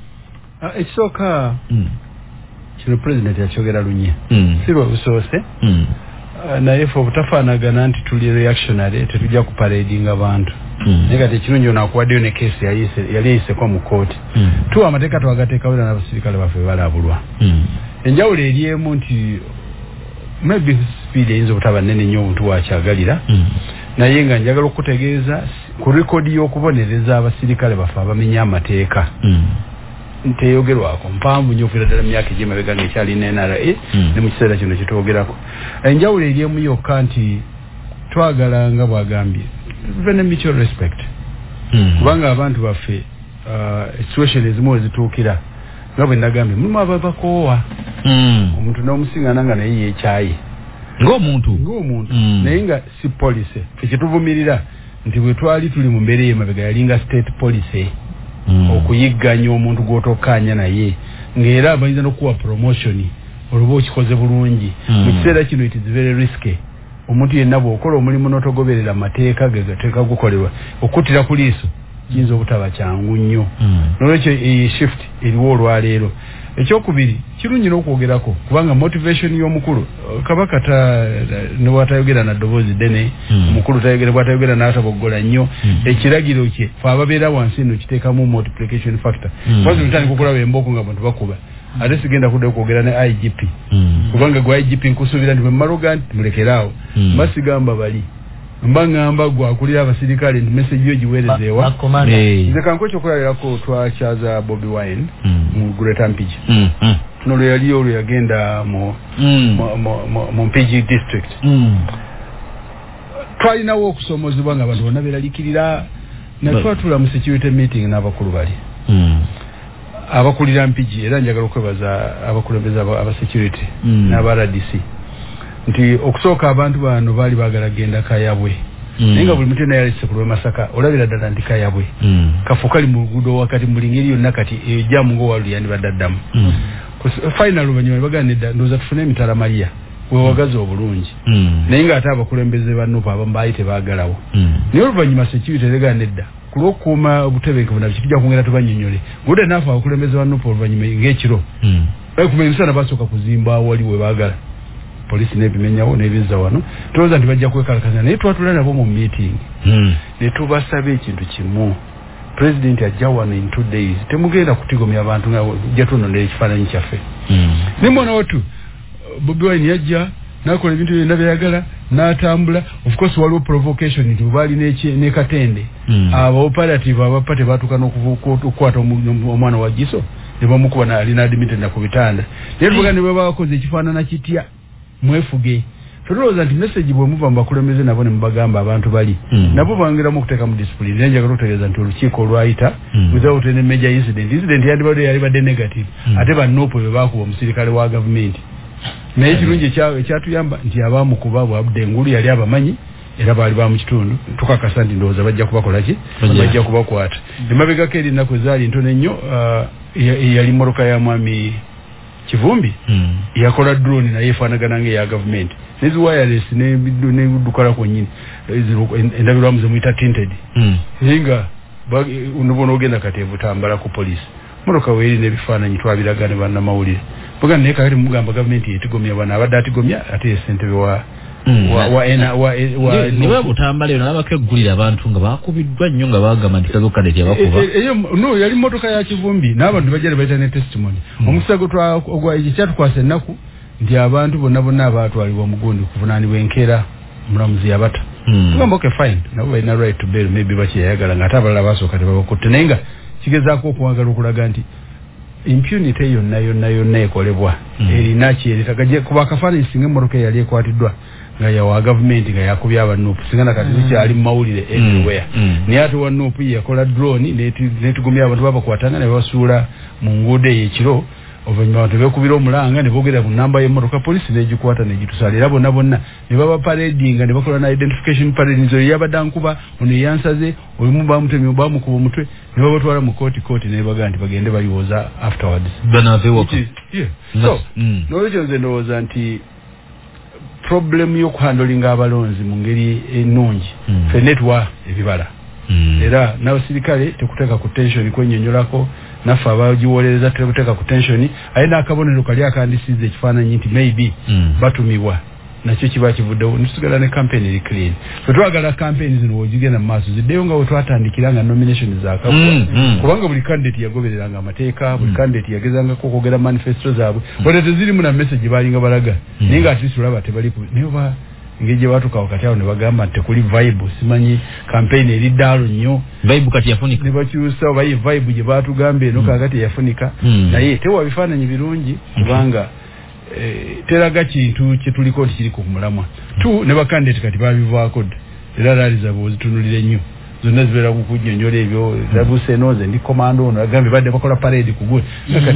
ekisooka kino pulezidenti yakyogera lunye si lwe busoose naye fe obutafaanagana nti tuli reactionary tetujja kuparadinga abantu naye kati ekirungi ono akuwaddeyo ne keesi yali eyiseko mu kooti tuwa amateeka twagateekawo era n'abasirikale baffe balabulwa enjawulo eri emu nti maybe speed eyinza obutaba nnene nnyo omuntu wakyagalira naye nga njagala okutegeeza ku rekodi y'okubonereza abasirikale baffe abamenya amateeka nteyogerwako mpanvu nnyo okuira ddala myaka egy'emabega ng'ekyalina NRA ne mu kiseera kino kyetwogerako enjawulo eri emu yokka nti twagala nga bwagambye ne mutual respect kubanga abantu baffe situation ezimu wezituukira ngabwe nagambe mulimu ababakoowa omuntu n'omusinga nanga naye yekyayi ng'omuntu naye nga si police ekituvumirira nti bwe twali tuli mu mbeera y'emabega yalinga state police okuyigganya omuntu gw'otokkaanya naye ng'era bayinza n'okuwa promotion olwoba okikoze bulungi mu kiseera kino it is very risky omuntu yenna bw'okola omulimu n'otogoberera amateeka ge gateeka gukolebwa okuttira ku liiso kiyinza obutaba kyangu nnyo nolwekyo iyi shift eriwo olwaleero ekyokubiri kirungi n'okwogerako kubanga motivation y'omukulu kabaka newatayogera na ddoboozi ddene omukulu bwatayogera n'ataboggola nnyo ekiragiro kye fe ababeera wansi eno kiteekamu multiplication factor bazi ntandika okulaba embooko nga bantu bakuba ate sigenda kudde okwogera ne IGP kubanga gwa IGP nkusuubira nti bwe mmaloga nti mulekeraawo basigamba bali mbangamba gwakulira abasirikale nti message yo giweerezeewa nze kanko ekyokulalirako twakyaza Bobi Wine mu Greater Mpigi nolwe yaliyo olwe yagenda mu Mpigi district twalinawo okusoomozebwa nga abantu bonna beeralikirira natwatula mu security meeting n'abakulu bali abakulira Mpigi era njagala okwebaza abakulembeze aba security n'aba RDC nti okusooka abantu bano baali baagala genda Kayabwe naye nga buli muntu yonna yalese ku lw'e Masaka olabira ddala nti Kayabwe kafo kali mu luguudo wakati mulingeri yonna kati ejjamu ng'owalulu yandibadde addamu final oluvannyuma ne bagamba nedda ndowooza tufune emitala Maria wewagaza obulungi naye ng'ate abakulembeze bannupo abamu baali tebaagalawo naye oluvannyuma security eregana nedda ku lw'okukuuma obutebenkevu nabyo tujja kwongera tubannyonnyole gudde naafe abakulembeze bannupo oluvannyuma ng'ekiro kumenya emisana basooka kuzimba wali we baagala polisi nebimenyawo nebizza wano tulowooza nti bajja kwekalakanya naye twatula nabo mu meeting ne tubasaba ekintu kimu president ajja wano in 2 days temugenda kutigomya abantu nga jatunondera ekifaananyi kyaffe nimwonawo tu Bobi Wine yajja nakola ebintu byonna byayagala n'atambula of course waliwo provocation nti baali ne Katende abaoperative abappa tebaatuuka n'okukwata omwana wa Giso ne bamukuba alina admitted na ku bitanda naye tuvuga ne bwe bakoze ekifaanana kitya mwefuge tulowooza nti message bwe muva mu bakulembeze nabo ne mubagamba abantu bali nabo bangeramu okuteeka mu discipline naye njagala okutegeeza nti olukiiko olwayita without any major incident yalibadde negative ate bannopo bwe baakuba omusirikale wa gavumenti naye ekirungi ekyatuyamba nti abaamukuba bwabudde engulu yali abamanyi era baali ba mu kitundu tukakasa nti ndowooza bajja kubakola ki bajja kubakwata emabegako eri ennaku ezaali ntono ennyo yali mmotoka ya mwami Kivumbi yakola drone naye efaanagana ng'eya gavumenti nezi wireless n'ebiddukala kwennyini endabirwamu ze muyita tinted naye nga unubona ogenda kati ebutambala ku polisi mmotoka weeri n'ebifaananyi twabiraga ne bannamawulire buga naye kakati mugamba gavumenti yetigomya bano abadde atigomya ate ye ssentebe niwe butambala eno nabako eggulira abantu nga bakubiddwa nnyo nga bagamba nti kazokadeti abakuba no yali mmotoka ya Kivumbi n'abantu bajjale bayita ne testimony omukisa ekyatukwasa ennaku nti abantu bonna abaatwalibwa omugundi kuvunaanibwa enkeera omulamuzi yabata tugamba okay fine nabo balina right to bail maybe bakyeyayagala nga ate abalala basooka tebabakutte naye nga kigezaako okuwagala okulaga nti impunity yonna ekolebwa erina kyereta kuba akafaananyi singa emmotoka eyali ekwatiddwa nga yawa gavumenti nga yakubya abanupu singa nakati zikyali mu mawulire everywhere naye ate wa nupu yakola drone netugumya abantu babakwatanga ne babasuula mu nguudo eyo ekiro oluvannyuma abantu beekubira omulanga ne boogera ku namba y'emmotoka polisi negikwata negitusaala era bonna ne baba paradinga ne bakola na identification parade nzo yabadde ankuba ono eyansaze olumu bamutemye bamukuba omutwe ne babatwala mu kooti ne bagaa nti bagende baliwooza afterwards so nolwekyo nze ndowooza nti problem y'okuhandolinga abalonzi mu ngeri ennungi ffenna tuwa ebibala era n'abasirikale tekuteeka ku tension kwennyonnyolako naffe abagiwolereza tekuteeka ku tension aye n'akabonero kali akandisiza ekifaananyi nti maybe batumibwa nakyo kiba kivuddewo nitusigala ne campaign eri clean fetwagala campaign zino wogigenda mu maaso ziddeyo nga wetwatandikira nga nomination zaakakuwa kubanga buli candidate yagobereranga amateeka buli candidate yagezangako okwogera manifesto zaabwe wate tezirimu na message baalinga balaga naye nga atleast olaba tebaliku naye oba engeri gye baatuuka wakati awo ne bagamba nti tekuli vibe simanyi campaign eri ddaalo nnyo vibe kati yafunika ne bakyusa oba ye vibe gye baatugamba eno kaakati yafunika naye tewa bifaananyi birungi kubanga teraga kintu kyetuliko nti kiri ku mulamwa tu ne bakandidate kati babivaako era laali zaabwe ozitunulire nnyo zonna zibeera kukunnyonnyola ebyo labuse noze ndi komando ono agambye badde bakola parade kugwe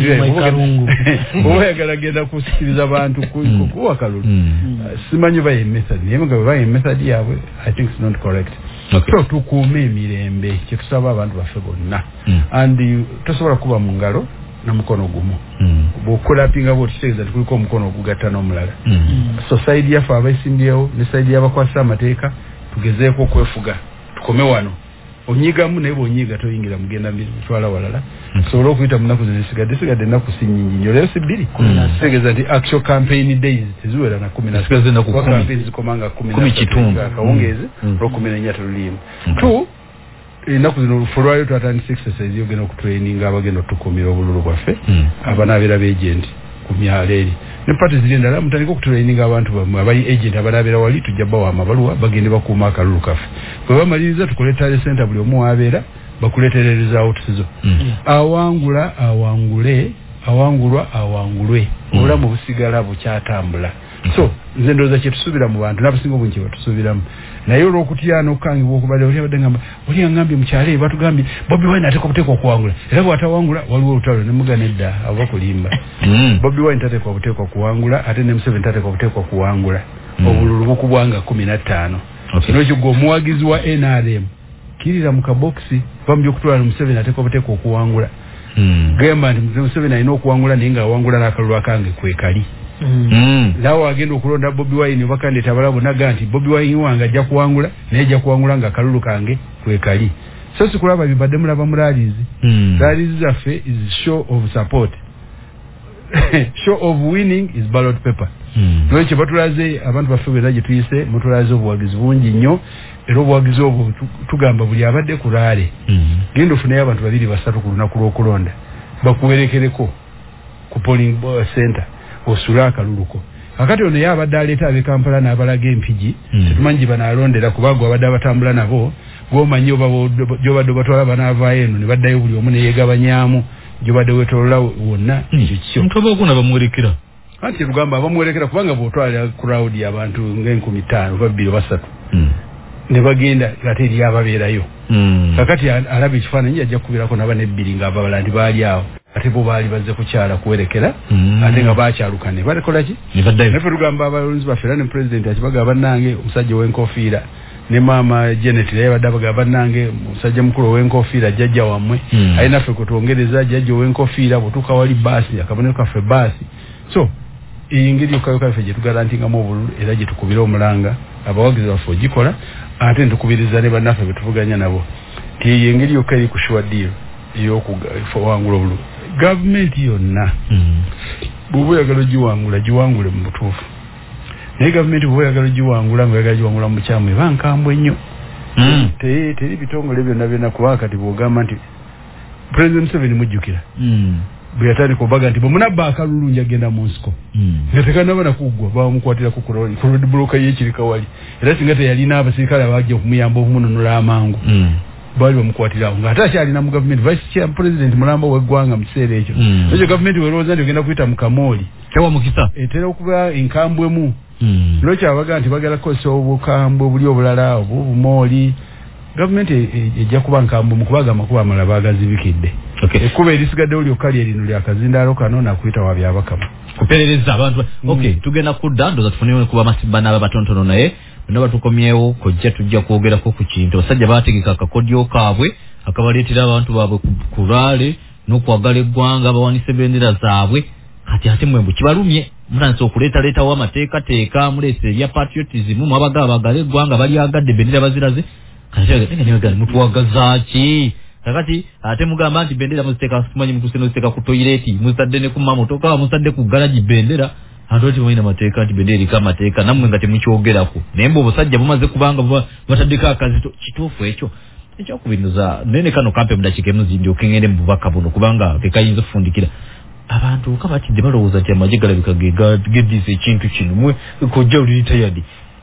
oba oyagala genda kusikiriza abantu kuwa kalulu simanyi baye method naye nga baye method yaabwe I think it's not correct. So tukuume emirembe kyetusaba abantu baffe bonna and tosobola kuba mu ngalo na mukono gumu bwokola pinga bwotitegeeza tukuliko omukono ogugatta n'omulala society yaffe abaisimbyewo ne side y'abakwasa amateeka tugezeeko okwefuga tukome wano onyigamu naye bwonyiga toyingira mugenda mitwala walala sobola okuyita munaku zisigadde ennaku si nnyingi nnyo leero si bbiri kitegeeza nti actual campaign days teziwera na 10 campaign zikomanga 10 akawungeezi olw'14 tululimu tu ennaku zino olufulwayo twatandisa exercise yogenda okutraininga abagenda otukuumira obululu bwaffe abanaabira beagenti ku myalo eri ne pati ziri endala mutandika okutraininga abantu bammwe abayi agent abanaabira wali tujja bawa amabaluwa bagende bakuuma akalulu kaffe bwe bamaliriza tukole tale center buli omu wabeera bakuleetererezaawo tusizo awangula awangulwe obulamu busigala bukyatambula so nze ndowooza kyetusuubira mu bantu n'abasinga obungi kye batusuubiramu naye olw'okutyana okukangibwa okubadde olyabadde ngamba oli yangambye mukyalo eyo batugambye Bobi Wine ateekwa buteekwa okuwangula era bw'atawangula waliwo olutalo ne mugana edda aba kulimba Bobi Wine tateekwa buteekwa kuwangula ate ne Museveni tateekwa buteekwa kuwangula obululu bukubwanga 15 kino ekigwa omuwagizi wa NRM kirira mu kabokisi bamujja okutwala Museveni ateekwa buteekwa okuwangula gamba nti Museveni alina okuwangula naye ng'awangula n'akalulu akange kwekali nawe agenda okulonda Bobi Wine bakandeta abalabo naga nti Bobi Wine wange ajja kuwangula naye ajja kuwangula nga akalulu kange kwekali so sikulaba bibadde mulaba mu rallies zaffe is show of support show of winning is ballot paper n'ekyo batulaze abantu baffe bena gye tuyise mutulaze obuwagizi bungi nnyo era obuwagizi obwo tugamba buli abadde ku raale genda ofunayo abantu 2-3 ku lunaku lw'okulonda bakuwerekereko ku polling center osula akaluluko kakati ono yabadde aleeta ab'e Kampala n'abalaga empigi tetumanyi gye banaalondera kubanga abadde abatambula nabo gwomanyi gyobadde batwala banaavaayo eno ne baddayo buli omu neyeegabanyaamu gyobadde wetolola wonna ekyo kyo omuntu oba oguna bamuwerekera anti lugamba bamuwerekera kubanga bw'otwalira crowd y'abantu nga 15 2 ne bagenda ate eri ababeerayo kakati alaba ekifaananyi ajja kukubirako nabane 2 ng'ababala nti baali awo ate bo baali bazze kukyala kuwerekera ate nga bakyalukane bakola ki naffe tugamba abalonzi baffe era ne pulezidenti akibagamba bannange omusajja w'enkofiira ne maama Janet naye badde abagamba bannange omusajja mukulu w'enkofiira jjajja wammwe aye naffe kutwongereza jjajja w'enkofiira bw'otuuka wali baasi akabonero kaffe baasi so iyi ngeri yokka kaffe gye tugalantingamu obululu era gye tukubira omulanga abawagizi baffe ogikola ate ntukubiriza ne bannaffe be tuvuganya nabo ti iyi engeri yokka eri ku sure deal ey'okuwangula obululu gavumenti yonna bw'oba oyagala giwangule mu butuufu naye gavumenti bw'oba oyagala giwangula ngaoyagala giwangula mu bukyamu eba nkambwe nnyo teri bitongole byonna kubanga kati bw'ogamba nti President Museveni mujjukira bwe yatandika obaga nti bwe munabba akalulu njagenda mu nsiko nga tekanaba nakuggwa bamukwatira ku road blocker y'ekirika wali era singa teyalina abasirikale abajja okumuyamba okumunonola amangu baali bamukwatirawo ng'ate akyalina mu gavumenti vice chair president mulamba w'eggwanga mu kiseera ekyo ekyo gavumenti werowooza nti ogenda kuyita mu kamooli tewa mukisa etera okuba enkambwemu lwekyo abaga nti bagala kukozesa obukambwe buli obulala obumooli gavumenti ejja kuba nkambwe mu kubaga amakuba amala bagazibikidde ekkuba erisigaddewo lyokka lyerino lyakazindaalo kano nakuyita wa byabakama kuperereza abantu tugenda kudda ndoza tufunire kuba masiba n'aba batonotono naye bonna batukomyewo kojja tujja kwogerako ku kintu abasajja baategeka akakodyo kaabwe akabaleetera abantu baabwe ku raale n'okwagala eggwanga bawanise bendera zaabwe kati ate mwembu kibalumye mutandise okuleetaleetawo amateekateeka muleese erya patriotism mwabagala bagala eggwanga balyagadde bendera baziraze kati mutuwagazaaki kakati ate mugamba nti bendera muziteeka simanyi mutuse noziteeka ku toyireti muzitadde ne ku mamotoka muzitadde ku galaji bendera abantu ati balina amateeka nti bendera eriko amateeka nammwe nga temukyogerako naye mbe obusajja bumaze kubanga bataddeko akazito kituufu ekyo ekyokubinoza nene kano kampe mudakiika emu zindyoke ngende mu bubaka buno kubanga tekayinza okufundikira abantu kabatidde balowooza nti amagye galabika geddiza ekintu kino mwe kojja oli ritayadi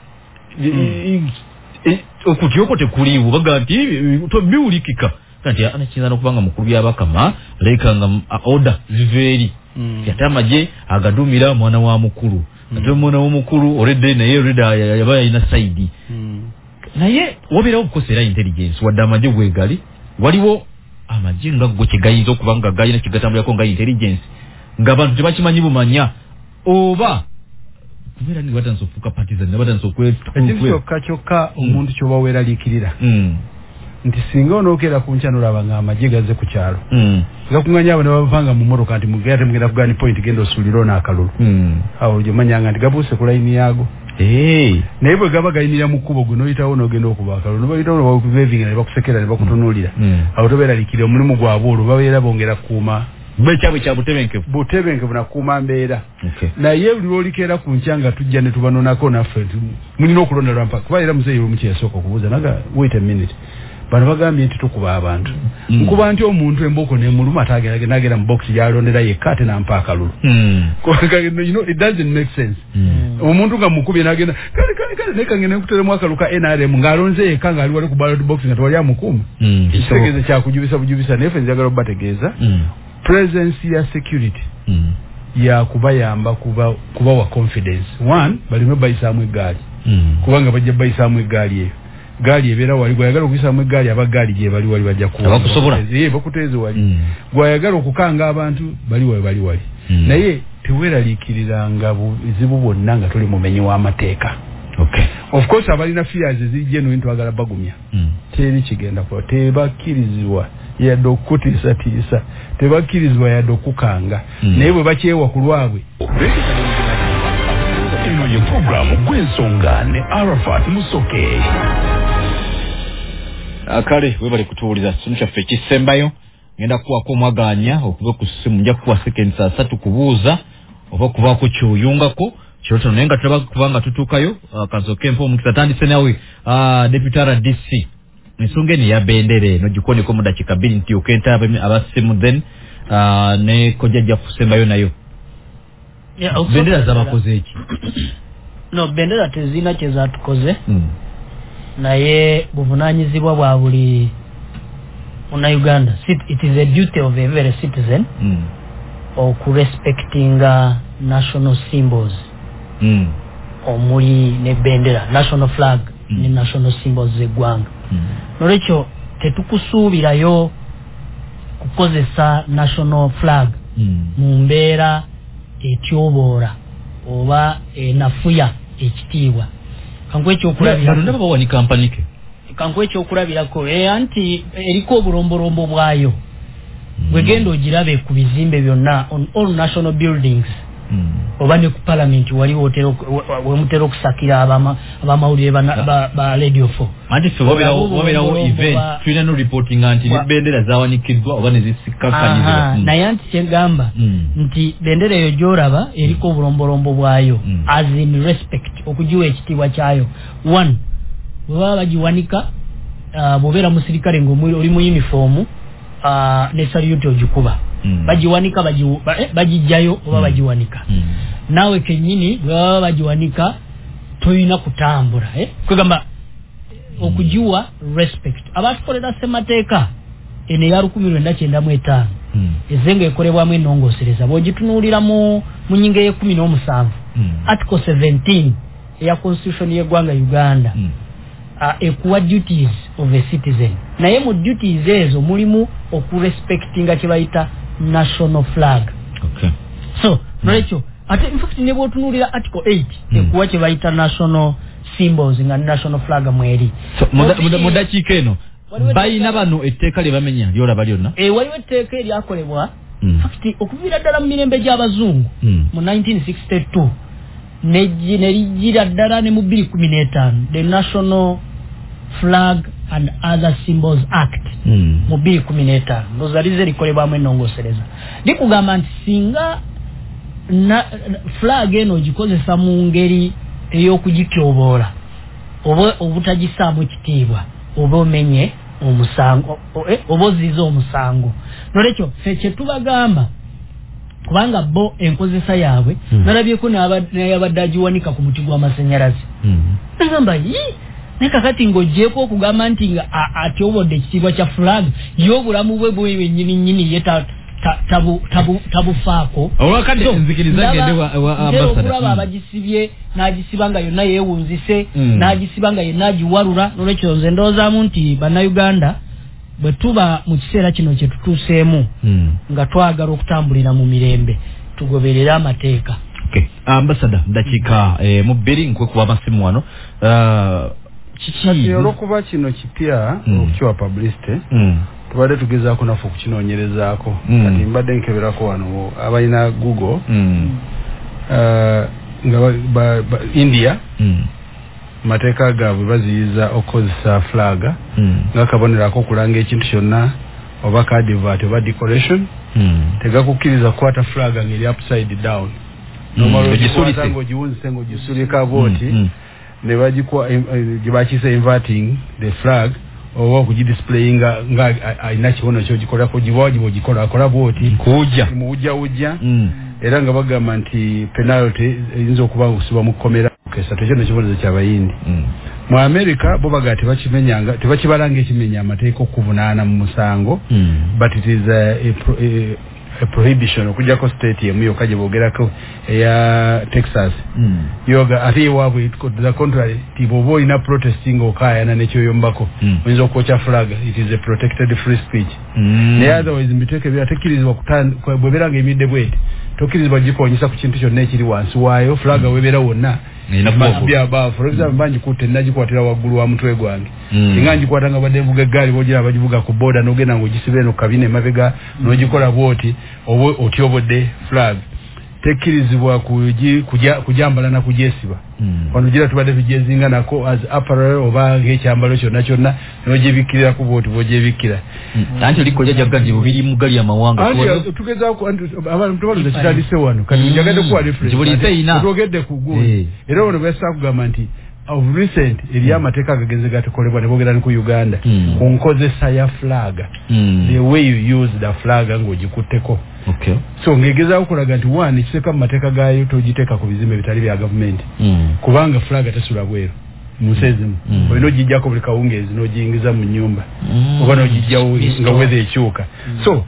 okutyoko tekuliiwo baga nti biwulikika kati anakiyinza n'okubanga mukulu byabakama lekanga oda ziveeri ate amagye agadumira mwana wa mukulu ate omwana w'omukulu oledde naye oleda yaba yalina saidi naye wabera okukosera intelligence wadde amagye bwegali waliwo amagye nga go kigayinza okuba nga galina kigatambulako nga intelligence ng'abantu tebakimanyi bumanya oba kubeera ni batanso fuka partisan nabatanso kyokka omuntu kyobaweralikirira nti singa onookera ku nkyano olaba nga amagye gazze ku kyalo gakuŋŋanya abo ne babavanga mu mmotoka nti mugenda kugani point genda osuulire n'akalulu awo gyomanyanga nti gabuuse ku layini yaago naye bwe gaba gayinira mu kkubo gwe n'oyitawo n'ogenda okuba akalulu nobayitawo nobakuvevinga ne bakusekera ne bakutunuulira awo tobeeralikirira omulimu gwabwe olwo babeera bongera kukuuma bekyabwe kya butebenkevu nakuuma mbeera naye buli lwolikeera ku nkya nga tujja ne tubanonako naffe mulina okulonda lwampa kuba era muzeeyi omuki yasooka okubuuza naga wait a minute bano bagambye nti tukuba abantu nkuba nti omuntu emboko nemuluma nagera mu box gyalondera yekka ate nampa akalulu it doesn't make sense omuntu nga mukubye nagenda kale nekangenda nkuteremu akalu ka NRM ng'alonze yekka ng'ali wali ku ballot box nga tewali amukuuma kitegeeza kyakujubisa bujubisa naye ffe njagala obategeeza presence ya security ya kubayamba kubawa confidence one balime bayisaamu eggaali kubanga bajja bayisaamu eggaali eyo gaali ebeera wali gwayagala okuyisaamu eggaali abagaali gye bali wali bajja bakuteeze wali gwayagala okukanga abantu bali wali naye teweeraliikiriranga buzibu bwonna nga tuli mumenyi w'amateeka of course abalina fears ezijja eno ntwagala bagumya teri kigenda kuba tebakkirizibwa yadde okukutiisatiisa tebakkirizibwa yadde okukanga naye bwe bakyewa ku lwabwe eno ye programu gw'ensonga ne Arafat Musoke akale webale kutuwuliza kisomo kyaffe ekisembayo ngenda kuwako omwaganya okuva ku ssimu nja kuwa seconds 3 kubuuza oba kubaako ky'oyungako kyotono naye nga tulaba kubanga tutuukayo kansooke mpa omukisa tandise nawe deputy RDC ensonga eno ya bendera eno gikoneko mu dakiika 2 nti okenta abasimu then ne kojjajja kusembayo nayo bendera zabakoze eki no bendera tezina kyezatukoze naye buvunaanyizibwa bwa buli Uganda. It is a duty of every citizen respecting national symbols omuli ne bendera national flag ne national symbols z'eggwanga nolwekyo tetukusuubirayo kukozesa national flag mu mbeera etyoboora oba enafuya ekitiibwa kankwe ekyokulabirako anti eriko obulombolombo bwayo bwegenda ogirabe ku bizimbe byonna on all national buildings oba ne ku parliament waliwo wemutera okusakira abamawulire ba radio 4 anti ffe waberawo event tulina no reporting anti bendera zawanikiddwa oba nezisikakanyizibwa naye anti kyegamba nti bendera eyo gy'olaba eriko obulombolombo bwayo as in respect okugiwa ekitiibwa kyayo one bwe baba bagiwanika bw'obeera musirikale ng'oli mu uniform ne salute ogikuba bagiwanika bagijjayo oba bagiwanika naawe kennyini bwe baba bagiwanika toyina kutambula kwegamba okugiwa respect abatukolera ssemateeka eno eya 1995 ezenga ekolebwamu ennongoosereza bw'ogitunuulira mu nnyingo ey'e17 article 17 eya constitution y'eggwanga Uganda ekuwa duties of a citizen naye mu duties ezo mulimu okurespectinga kye bayita national flag so nolwekyo ate in fact ne bw'otunuulira article 8 ekuwa kye bayita national symbols nga national flag mweri mu dakiika eno balina bano etteeka lye bamenya lyolaba lyonna waliwo etteeka eryakolebwa fact okuviira ddala mu mirembe gy'abazungu mu 1962 nerijjira ddala ne mu 2015 the National Flag and Other Symbols Act mu 2015 lozalize likolebwamu ennongoosereza likugamba nti singa flag eno gikozesa mu ngeri ey'okugityoboola oba obutagisaamu ekitiibwa oba omenye omusango oba oziize omusango nolwekyo ffe kye tubagamba kubanga bo enkozesa yaabwe nalabyeko n'ayabadde agiwanika ku muti gw'amasannyalaze nagamba naye kakati ng'oggyeko okugamba nti nga atyobodde ekitiibwa kya flag y'obulamu bwe bwe nnyini ye tabufaako olwakadde nzikiriza ngende wa ambassador abagisibye nagisibanga yonna yeewunzise nagisibanga yenna agiwalula n'olwekyo nze ndowoozamu nti bannayuganda bwe tuba mu kiseera kino kye tutuuseemu nga twagala okutambulira mu mirembe tugoberere amateeka. Ambassador dakiika mu bbiri nkwekuba amasimu wano kiki olwokuba kino kipya okukiwa publicity tubadde tugezaako naffe okukinoonyerezaako kati mbadde nkeberako wano abalina Google nga India mateeka gaabwe baziyiza okukozesa flaga nga kabonerako okulanga ekintu kyonna oba cardivert oba decoration tegakukkiriza kukwata flaga ngeri upside down nomalogisuulise ng'ogiwunzise ng'ogisuulika booti ne bagikwa gibakisa inverting the flag oba okugidisplay nga alina kibono kyogikolako gibawagibwa akola bwoti muwujjawujja era nga bagamba nti penalty eyinza okuba okusibwa mu kkomera kesa tekyo nekibonezo ky'abayindi mu America bo baga tebakimenyanga tebakibalanga ekimenya amateeka okuvunaana mu musango but it is a prohibition okujjako state emu yokka gye boogerako eya Texas yoga ate waabwe the contrary tiboba olina protesting okaayana nekyoyombako oyinza okwokya flag it is a protected free speech naye otherwise mbiteeke bira tekkirizibwa bwebeera nga emidde bweti tokkirizibwa gikonyesa ku kintu kyonna ekiri wansi waayo flaga webeera wonna byaba for example banjikutte nagikwatira waggulu wa mutwe gwange singa ngikwata nga badde mvuga eggaali bogira abagivuga ku boda n'ogenda ng'ogisiba eno kabine emabega n'ogikola bwoti oba otyobodde flag tekkirizibwa kujambala na kugyesiba wano gira tubadde tugyezinga nako as apparel oba ng'ekyambalo kyonna kyonna n'ogyebikirira ku bwoti bw'ogyebikkira anti oliko jajagadi bubiri mu gali amawanga tugezaako abantu tubaluza kitandise wano kati njagadde kuwa reference twogedde ku ggulu era wano beesaa kugamba nti of recent ebyamateeka agagenze gatekolebwa ne boogera ne ku Uganda ku nkozesa ya flaga the way you use the flag ng'ogikutteko so ng'egezaako okulaga nti one ekiteeka mu mateeka gaayo togiteeka ku bizimbe bitali bya gavumenti kubanga flaga tesula bweru musezimu olina ogijjako buli kawungeezi n'ogiyingiza mu nnyumba oba n'ogijjawo nga weather ekyuka so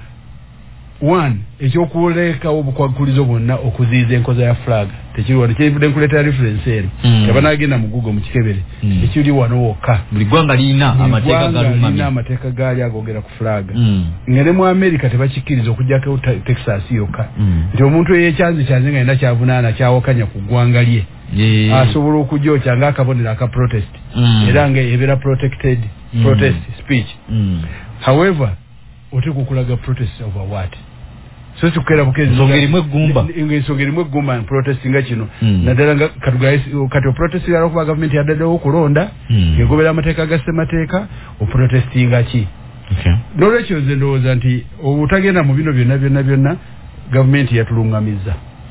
one ekyokulekawo obukwakulizo bwonna okuziyiza enkoza ya flag tekiri wano kyevudde nkuleetera reference eno yaba n'agenda mu Google mu kikebere ekiri wano wokka buli ggwanga lirina amateeka gaali agogera ku flag ngene mu America tebakikkiriza okugjako Texas yokka nti omuntu eyekyanzi kyanze nga yina kyavunaana kyawakanya ku ggwanga lye asobola okujyokya ng'akabonero aka protest era nga ebeera protected protest speech however otekukulaga protest over what so tukera bukezi songerimwe gumba songerimwe gumba protest nga kino nadala nga kati protest ya kuba government yadde okulonda yegobera amateeka gasemateeka o protestinga ki n'olwekyo nze ndowooza nti obutagenda mu bino byonna gavumenti yatulungamiza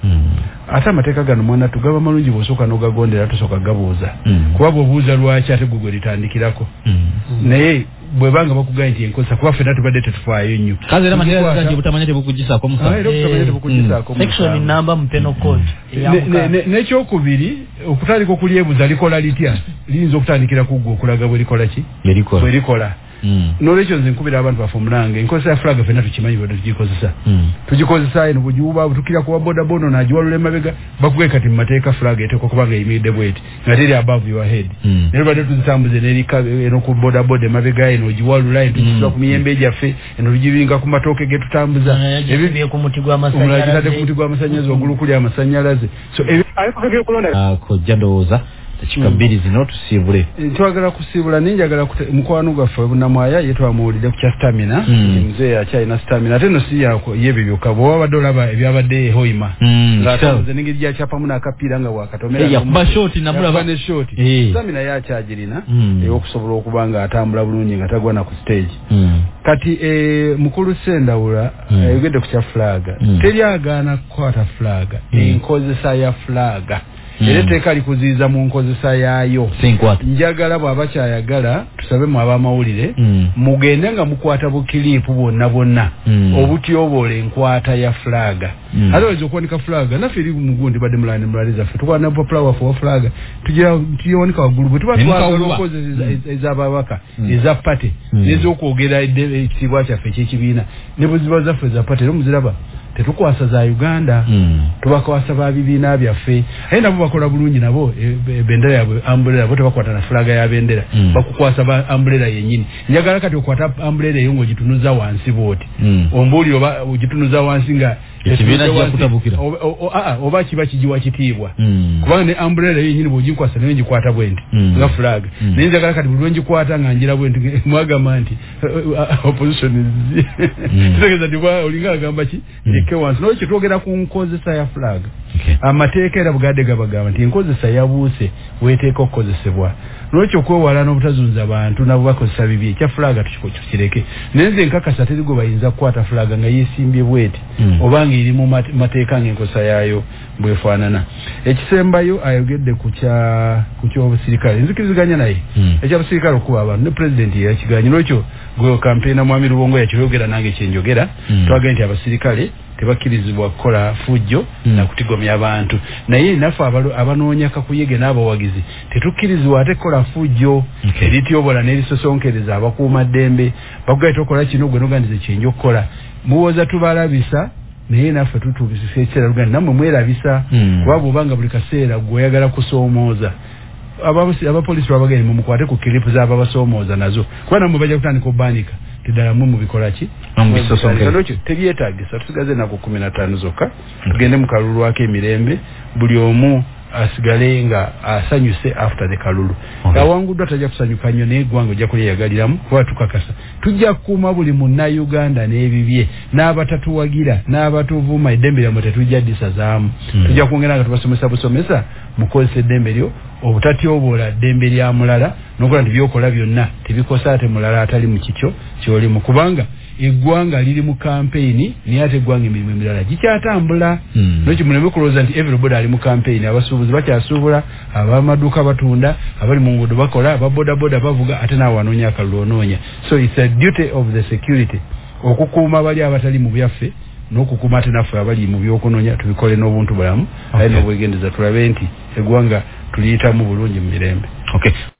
ate amateeka gano mwana tugaba malungi bw'osooka n'ogagondera tosooka gabuuza kuba bw'obuuza lwaki ate gwe litandikirako naye bwebanga bakugaye nti enkozesa kuba ffenna tubadde tetufaayo nnyo kazi era mateeka gangi butamanya tebukugisaako musango section number mu penal code n'ekyokubiri okutandika okulyebuza likola litya liyinza okutandikira ku ggwe okulaga bwe likola ki bwe likola n'olwekyo nze nkubira abantu baffe omulange enkozesa ya flaga ffenna tukimanyi bwe tugikozesa tugikozesa eno bwegiwuba butukira kuwa boda bono nagiwalula emabega bakugaye kati mu mateeka flaga eteekwa kubanga eyimiridde bweti nga teri above your head naye badde tuzitambuze n'erika eno ku boda boda emabega eno ogiwalula eno tugisuba ku miyembe gyaffe eno tugibinga ku matooke ge tutambuza ebyo ku muti gw'amasannyalaze waggulu kuli amasannyalaze so kojja ndowooza tekikabiri zino tusiibule twagala kusiibula ninjagala mukwano gwaffe bunamwaya ye twamuwulidde ku kya stamina mzee akyalina stamina ate no si yebyo byokka bw'oba badde olaba ebyabadde ehoima ng'atambuze n'engeri gyakyapamu n'akapiira nga wakatomera shoti ne shoti stamina yakyagirina ey'okusobola okuba nga atambula bulungi nga tagwa na ku stage kati mukulu Sendawula ayogedde ku kya flaga teri agaana kukwata flaga enkozesa ya flaga era etteeka likuziyiza mu nkozesa yaayo njagala bw'aba kyayagala tusabe mu ab'amawulire mugende nga mukwata bukiliipu bwonna obutyobola enkwata ya fulaga otherwise okuwanika fulaga naffe eri mugundi badde mulali zaffe tukwana popula waffe wa fulaga tugiwanika waggulu bwe tuba twagala okozesa ez'ababaka eza pate n'ez'okwogera ekitiibwa kyaffe ekyekibiina ne bwe ziba zaffe za pate era muziraba tetukwasa za Uganda tubakwasa ba bibiina byaffe aye nabo bakola bulungi nabo bendera yabwe umbrella yabwe tebakwata na flaga ya bendera bakukwasa ba umbrella yennyini njagala kati okwata umbrella eyo ng'ogitunuza wansi booti ombuuli oba ogitunuza wansi nga ekibiina kijja kutabukira oba kiba kijiwa kitiibwa kubanga ne umbrella yennyini bw'ogikwasa nayo ngikwata bwenti nga flaga naye njagala kati buli lwengikwata nga ngira bwenti mwagamba nti opposition kitegeeza nti olinga agamba ki wansi no kitwogera ku nkozesa ya flag amateeka era bugadde gabagamba nti enkozesa yabuuse weteeka okukozesebwa n'ekyo kwewala n'obutazunza abantu nabo bakozesa bibi ekya flag tukireke nenze nkakasa terigo bayinza kukwata flag nga yeesimbye bweti obanga iri mu mateeka ng'enkozesa yaayo bwefaanana ekisembayo ayogedde ku ky'obusirikale nzikiriziganya naye ekyabusirikale okuba abantu ne pulezidenti yakiganye n'ekyo gwe kampeyina Mwami Lubongo yakirogera nange kyenjogera twagambye nti abasirikale tebakkirizibwa kukola fujjo na kutigomya abantu naye naffe abanoonya kakuyege n'abawagizi tetukkirizibwa ate kukola fujjo erityobola n'erisosonkereza abakuuma ddembe bakugaita okola kino gwe nogandize kyenja okukola muwoza tubalabisa naye naffe tutubisisa ekiseera luganda nammwe mwerabisa kuba bw'obanga buli kaseera gweoyagala kusoomooza abapoliisi babagende mumukwate ku kilipu z'aba basoomooza nazo kuba nammwe bajja kutandika obbaanika tidala mu bikola ki ekyo tebyetaagisa tusigaze nako 15 zokka tugende mu kalulu wako emirembe buli omu asigale nga asanyuse after the kalulu awanguddwa tajja kusanyuka nnyo naye eggwanga ojja kulyeyagaliramu kuba tukakasa tujja kukuuma buli munnayuganda n'ebibye n'abatatuwagira n'abatuvuma eddembe lyammwe tetujja ddisazaamu tujja kwongera nga tubasomesa busomesa mukozesa eddembe lyo obutatyoboola ddembe lya mulala n'okola nti byokola byonna tebikosa ate mulala atali mu kikyo kyolimu kubanga eggwanga liri mu campaign naye ate eggwanga emirimu emirala gikyatambula n'ekyo muleme kulowooza nti everybody ali mu campaign abasuubuzi bakyasuubula ab'amaduuka batunda abali mu nguudo bakola ababodaboda bavuga ate naawe wanoonya akalulu onoonya so it's a duty of the security okukuuma bali abatali mu byaffe n'okukuuma ate naffe abali mu byokunoonya tubikole n'obuntu bulamu aye n'obwegendeza tulabe nti eggwanga tuliyitamu bulungi mu mirembe.